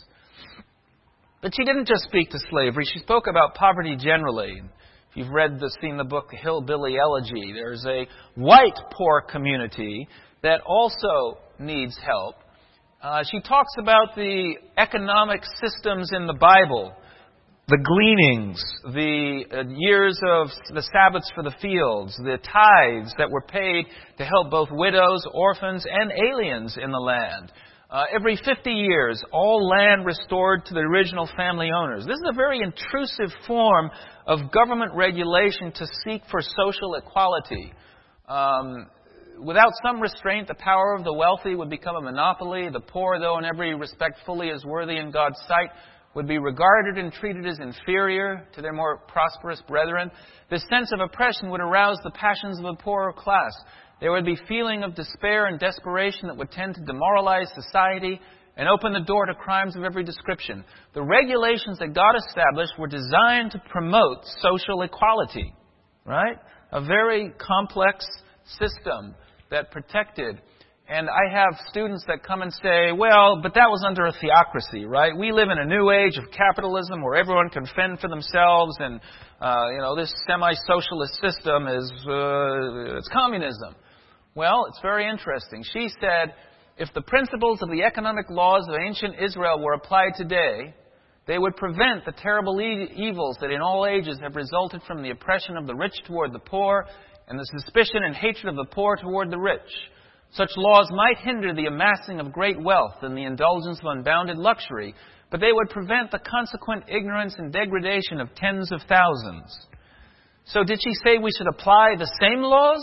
But she didn't just speak to slavery. She spoke about poverty generally. If you've read the, seen the book Hillbilly Elegy, there's a white poor community that also needs help. Uh, she talks about the economic systems in the Bible, the gleanings, the uh, years of the Sabbaths for the fields, the tithes that were paid to help both widows, orphans, and aliens in the land. Uh, every fifty years, all land restored to the original family owners. This is a very intrusive form of government regulation to seek for social equality. Um, without some restraint, the power of the wealthy would become a monopoly. The poor, though in every respect fully as worthy in God's sight, would be regarded and treated as inferior to their more prosperous brethren. This sense of oppression would arouse the passions of the poorer class. There would be feeling of despair and desperation that would tend to demoralize society and open the door to crimes of every description. The regulations that God established were designed to promote social equality, right? A very complex system that protected. And I have students that come and say, well, but that was under a theocracy, right? We live in a new age of capitalism where everyone can fend for themselves, and uh, you know, this semi-socialist system is uh, it's communism. Well, it's very interesting. She said, if the principles of the economic laws of ancient Israel were applied today, they would prevent the terrible e- evils that in all ages have resulted from the oppression of the rich toward the poor and the suspicion and hatred of the poor toward the rich. Such laws might hinder the amassing of great wealth and the indulgence of unbounded luxury, but they would prevent the consequent ignorance and degradation of tens of thousands. So did she say we should apply the same laws?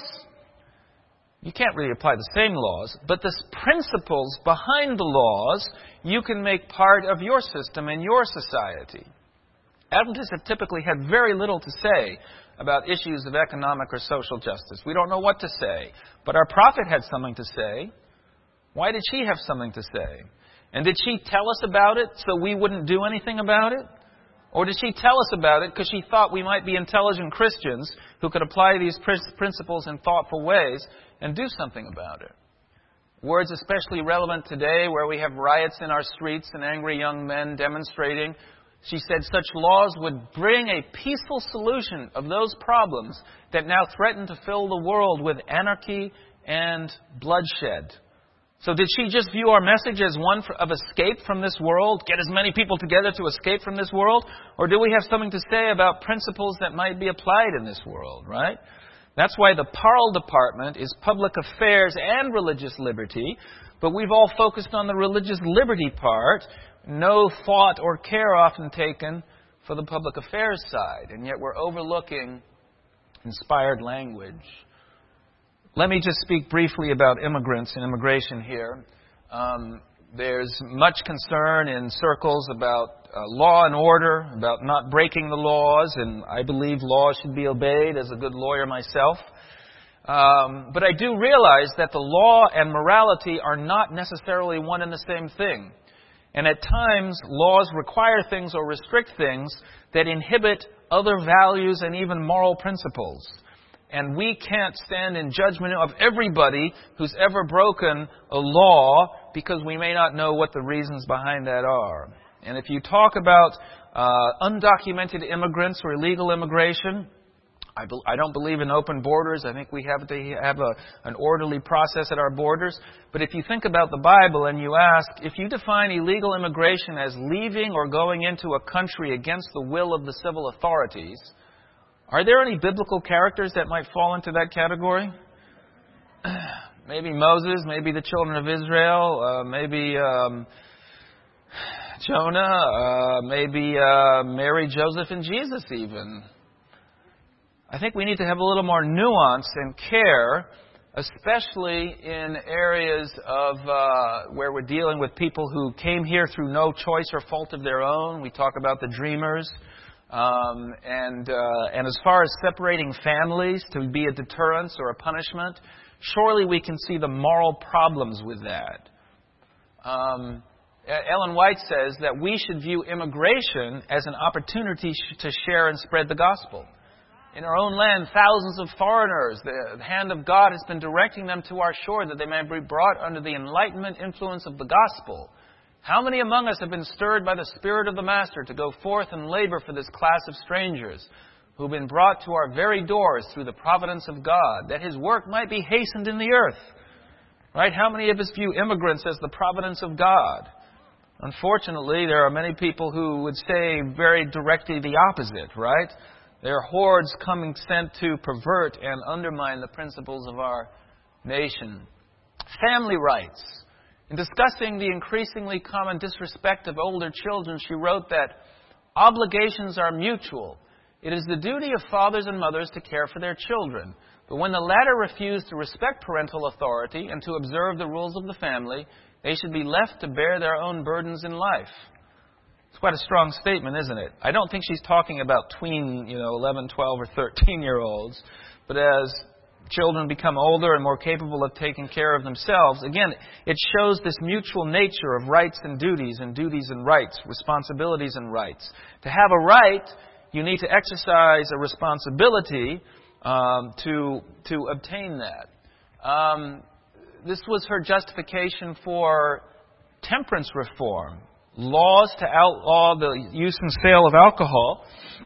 You can't really apply the same laws, but the principles behind the laws you can make part of your system and your society. Adventists have typically had very little to say about issues of economic or social justice. We don't know what to say, but our prophet had something to say. Why did she have something to say? And did she tell us about it so we wouldn't do anything about it? Or did she tell us about it because she thought we might be intelligent Christians who could apply these principles in thoughtful ways and do something about it? Words especially relevant today where we have riots in our streets and angry young men demonstrating. She said such laws would bring a peaceful solution of those problems that now threaten to fill the world with anarchy and bloodshed. So did she just view our message as one of escape from this world? Get as many people together to escape from this world? Or do we have something to say about principles that might be applied in this world, right? That's why the Parle Department is public affairs and religious liberty. But we've all focused on the religious liberty part. no thought or care often taken for the public affairs side, and yet we're overlooking inspired language. Let me just speak briefly about immigrants and immigration here. Um, there's much concern in circles about uh, law and order, about not breaking the laws, and I believe laws should be obeyed as a good lawyer myself. Um, but I do realize that the law and morality are not necessarily one and the same thing. And at times, laws require things or restrict things that inhibit other values and even moral principles. And we can't stand in judgment of everybody who's ever broken a law because we may not know what the reasons behind that are. And if you talk about uh, undocumented immigrants or illegal immigration, I, be, I don't believe in open borders. I think we have to have a, an orderly process at our borders. But if you think about the Bible and you ask, if you define illegal immigration as leaving or going into a country against the will of the civil authorities, are there any biblical characters that might fall into that category? Maybe Moses, maybe the children of Israel, uh, maybe um, Jonah, uh, maybe uh, Mary, Joseph, and Jesus even. I think we need to have a little more nuance and care, especially in areas of uh, where we're dealing with people who came here through no choice or fault of their own. We talk about the dreamers. Um, and, uh, and as far as separating families to be a deterrence or a punishment, surely we can see the moral problems with that. Um, Ellen White says that we should view immigration as an opportunity to share and spread the gospel. In our own land, thousands of foreigners, the hand of God has been directing them to our shore that they may be brought under the enlightenment influence of the gospel. How many among us have been stirred by the Spirit of the Master to go forth and labor for this class of strangers who have been brought to our very doors through the providence of God, that His work might be hastened in the earth? Right? How many of us view immigrants as the providence of God? Unfortunately, there are many people who would say very directly the opposite, right? There are hordes coming sent to pervert and undermine the principles of our nation. Family rights. In discussing the increasingly common disrespect of older children, she wrote that obligations are mutual. It is the duty of fathers and mothers to care for their children. But when the latter refuse to respect parental authority and to observe the rules of the family, they should be left to bear their own burdens in life. It's quite a strong statement, isn't it? I don't think she's talking about tween, you know, eleven, twelve, or thirteen-year-olds, but as children become older and more capable of taking care of themselves, again, it shows this mutual nature of rights and duties, and duties and rights, responsibilities and rights. To have a right, you need to exercise a responsibility um, to to obtain that. Um, this was her justification for temperance reform. Laws to outlaw the use and sale of alcohol.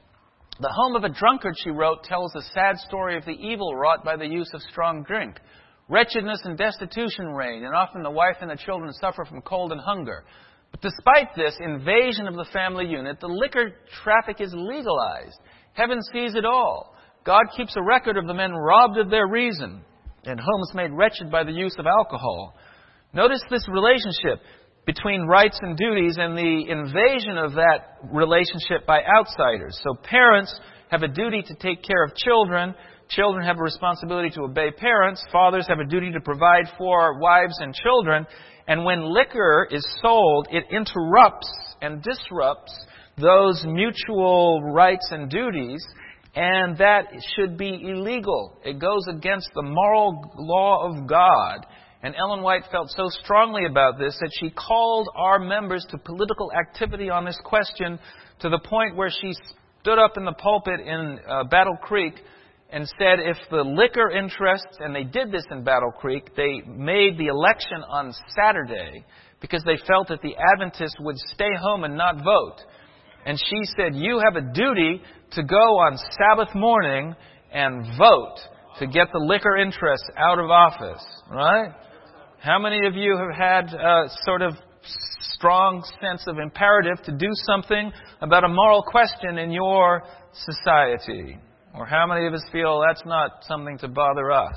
The home of a drunkard, she wrote, tells the sad story of the evil wrought by the use of strong drink. Wretchedness and destitution reign, and often the wife and the children suffer from cold and hunger. But despite this invasion of the family unit, the liquor traffic is legalized. Heaven sees it all. God keeps a record of the men robbed of their reason, and homes made wretched by the use of alcohol. Notice this relationship between rights and duties and the invasion of that relationship by outsiders. So parents have a duty to take care of children. Children have a responsibility to obey parents. Fathers have a duty to provide for wives and children. And when liquor is sold, it interrupts and disrupts those mutual rights and duties, and that should be illegal. It goes against the moral law of God. And Ellen White felt so strongly about this that she called our members to political activity on this question, to the point where she stood up in the pulpit in uh, Battle Creek and said if the liquor interests, and they did this in Battle Creek, they made the election on Saturday because they felt that the Adventists would stay home and not vote. And she said, you have a duty to go on Sabbath morning and vote to get the liquor interests out of office, right? How many of you have had a sort of strong sense of imperative to do something about a moral question in your society? Or how many of us feel that's not something to bother us?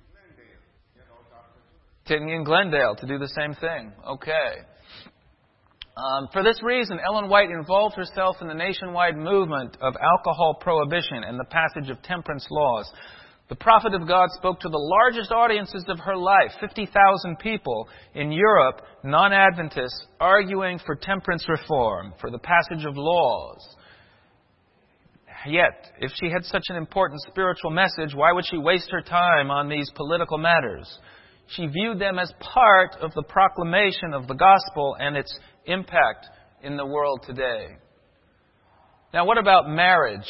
Tinley and Glendale to do the same thing. Okay. Um, for this reason, Ellen White involved herself in the nationwide movement of alcohol prohibition and the passage of temperance laws. The prophet of God spoke to the largest audiences of her life, fifty thousand people in Europe, non-Adventists, arguing for temperance reform, for the passage of laws. Yet, if she had such an important spiritual message, why would she waste her time on these political matters? She viewed them as part of the proclamation of the gospel and its impact in the world today. Now, what about marriage?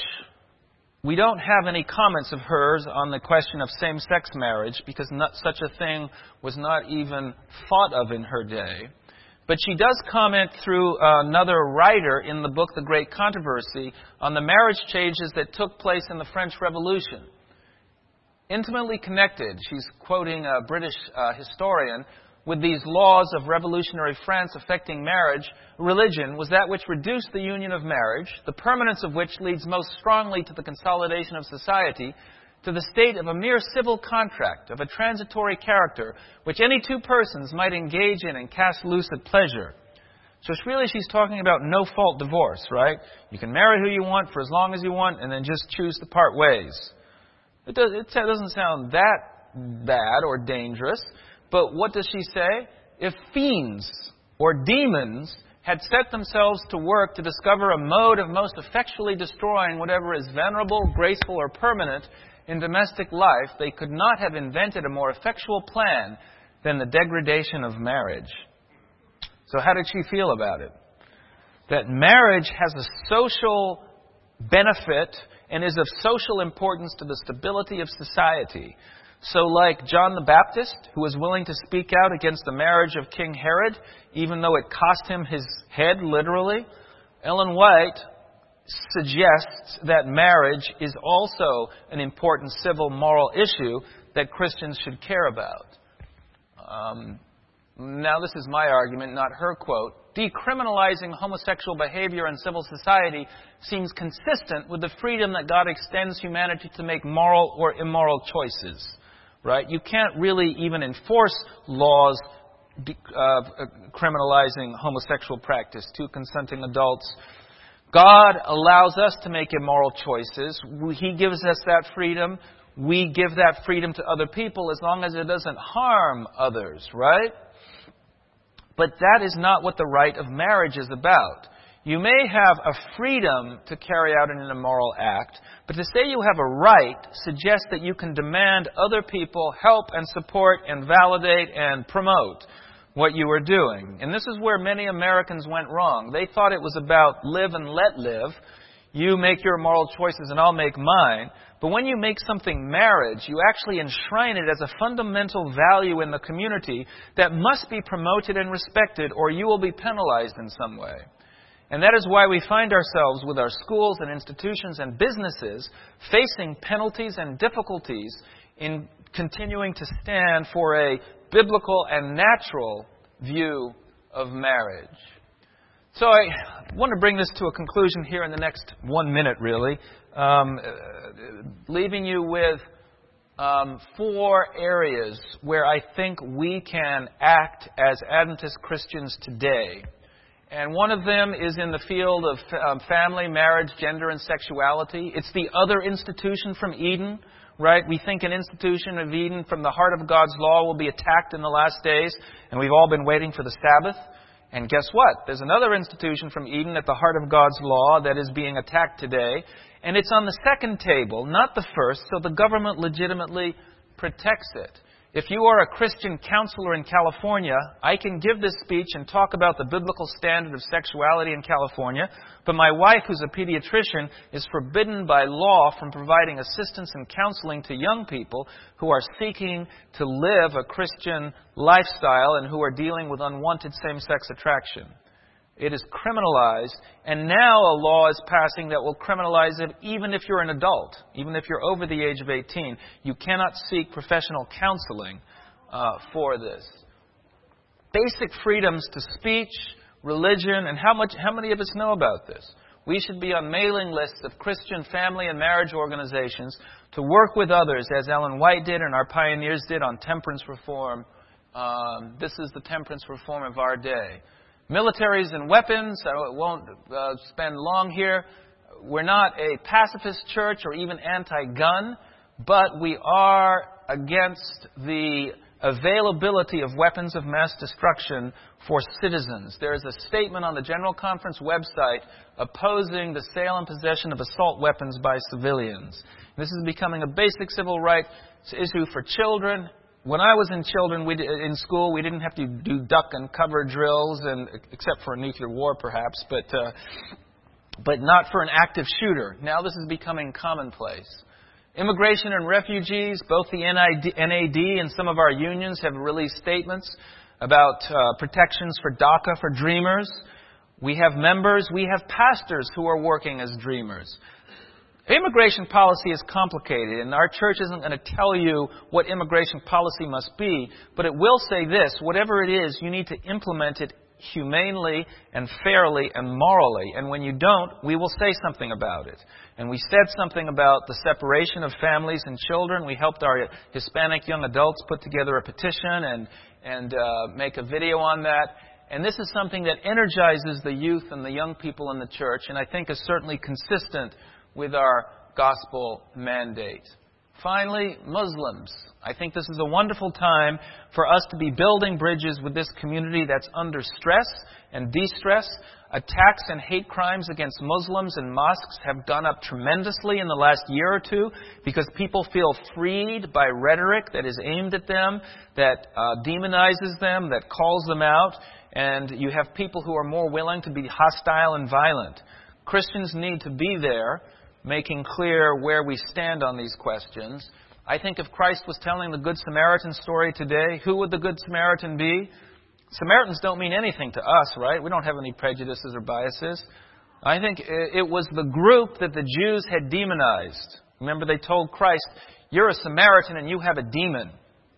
We don't have any comments of hers on the question of same-sex marriage because not, such a thing was not even thought of in her day. But she does comment through another writer in the book The Great Controversy on the marriage changes that took place in the French Revolution. Intimately connected, she's quoting a British uh, historian, with these laws of revolutionary France affecting marriage, religion was that which reduced the union of marriage, the permanence of which leads most strongly to the consolidation of society, to the state of a mere civil contract, of a transitory character, which any two persons might engage in and cast loose at pleasure. So it's really she's talking about no-fault divorce, right? You can marry who you want for as long as you want and then just choose to part ways. It, does, it doesn't sound that bad or dangerous. But what does she say? If fiends or demons had set themselves to work to discover a mode of most effectually destroying whatever is venerable, graceful, or permanent in domestic life, they could not have invented a more effectual plan than the degradation of marriage. So how did she feel about it? That marriage has a social benefit and is of social importance to the stability of society. So like John the Baptist, who was willing to speak out against the marriage of King Herod, even though it cost him his head, literally, Ellen White suggests that marriage is also an important civil moral issue that Christians should care about. Um, now, this is my argument, not her quote. Decriminalizing homosexual behavior in civil society seems consistent with the freedom that God extends humanity to make moral or immoral choices. Right? You can't really even enforce laws uh, criminalizing homosexual practice to consenting adults. God allows us to make immoral choices. He gives us that freedom. We give that freedom to other people as long as it doesn't harm others, right? But that is not what the rite of marriage is about. You may have a freedom to carry out an immoral act, but to say you have a right suggests that you can demand other people help and support and validate and promote what you are doing. And this is where many Americans went wrong. They thought it was about live and let live. You make your moral choices and I'll make mine. But when you make something marriage, you actually enshrine it as a fundamental value in the community that must be promoted and respected, or you will be penalized in some way. And that is why we find ourselves with our schools and institutions and businesses facing penalties and difficulties in continuing to stand for a biblical and natural view of marriage. So I want to bring this to a conclusion here in the next one minute, really, um, leaving you with um, four areas where I think we can act as Adventist Christians today. And one of them is in the field of um, family, marriage, gender, and sexuality. It's the other institution from Eden, right? We think an institution of Eden from the heart of God's law will be attacked in the last days, and we've all been waiting for the Sabbath. And guess what? There's another institution from Eden at the heart of God's law that is being attacked today, and it's on the second table, not the first, so the government legitimately protects it. If you are a Christian counselor in California, I can give this speech and talk about the biblical standard of sexuality in California, but my wife, who's a pediatrician, is forbidden by law from providing assistance and counseling to young people who are seeking to live a Christian lifestyle and who are dealing with unwanted same-sex attraction. It is criminalized, and now a law is passing that will criminalize it even if you're an adult, even if you're over the age of eighteen. You cannot seek professional counseling uh, for this. Basic freedoms to speech, religion, and how much? How many of us know about this? We should be on mailing lists of Christian family and marriage organizations to work with others, as Ellen White did and our pioneers did on temperance reform. Um, this is the temperance reform of our day. Militaries and weapons, I won't uh, spend long here. We're not a pacifist church or even anti-gun, but we are against the availability of weapons of mass destruction for citizens. There is a statement on the General Conference website opposing the sale and possession of assault weapons by civilians. This is becoming a basic civil rights issue for children. When I was in children, we, in school, we didn't have to do duck and cover drills, and except for a nuclear war, perhaps, but uh, but not for an active shooter. Now this is becoming commonplace. Immigration and refugees, both the N A D and some of our unions have released statements about uh, protections for DACA for dreamers. We have members, we have pastors who are working as dreamers. Immigration policy is complicated, and our church isn't going to tell you what immigration policy must be, but it will say this: whatever it is, you need to implement it humanely and fairly and morally. And when you don't, we will say something about it. And we said something about the separation of families and children. We helped our Hispanic young adults put together a petition and, and uh, make a video on that. And this is something that energizes the youth and the young people in the church, and I think is certainly consistent with our gospel mandate. Finally, Muslims. I think this is a wonderful time for us to be building bridges with this community that's under stress and de-stress. Attacks and hate crimes against Muslims and mosques have gone up tremendously in the last year or two because people feel freed by rhetoric that is aimed at them, that uh, demonizes them, that calls them out, and you have people who are more willing to be hostile and violent. Christians need to be there, making clear where we stand on these questions. I think if Christ was telling the Good Samaritan story today, who would the Good Samaritan be? Samaritans don't mean anything to us, right? We don't have any prejudices or biases. I think it was the group that the Jews had demonized. Remember, they told Christ, "You're a Samaritan and you have a demon."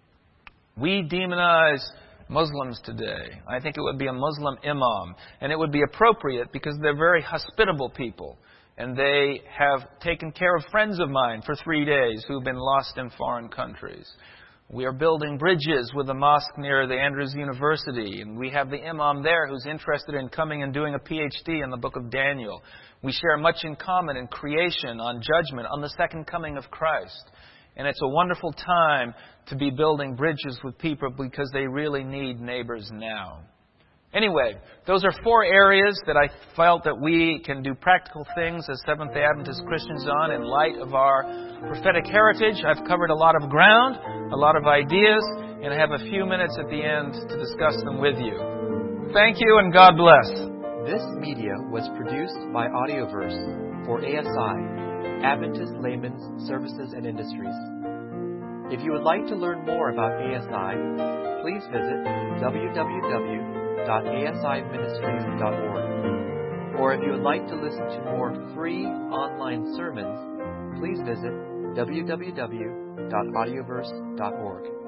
We demonize Muslims today. I think it would be a Muslim imam. And it would be appropriate because they're very hospitable people. And they have taken care of friends of mine for three days who've been lost in foreign countries. We are building bridges with a mosque near the Andrews University. And we have the imam there who's interested in coming and doing a P H D in the book of Daniel. We share much in common in creation, on judgment, on the second coming of Christ. And it's a wonderful time to be building bridges with people because they really need neighbors now. Anyway, those are four areas that I felt that we can do practical things as Seventh-day Adventist Christians on in light of our prophetic heritage. I've covered a lot of ground, a lot of ideas, and I have a few minutes at the end to discuss them with you. Thank you and God bless. This media was produced by Audioverse for A S I, Adventist Layman's Services and Industries. If you would like to learn more about A S I, please visit w w w dot a s i ministries dot org. Or if you would like to listen to more free online sermons, please visit w w w dot audioverse dot org.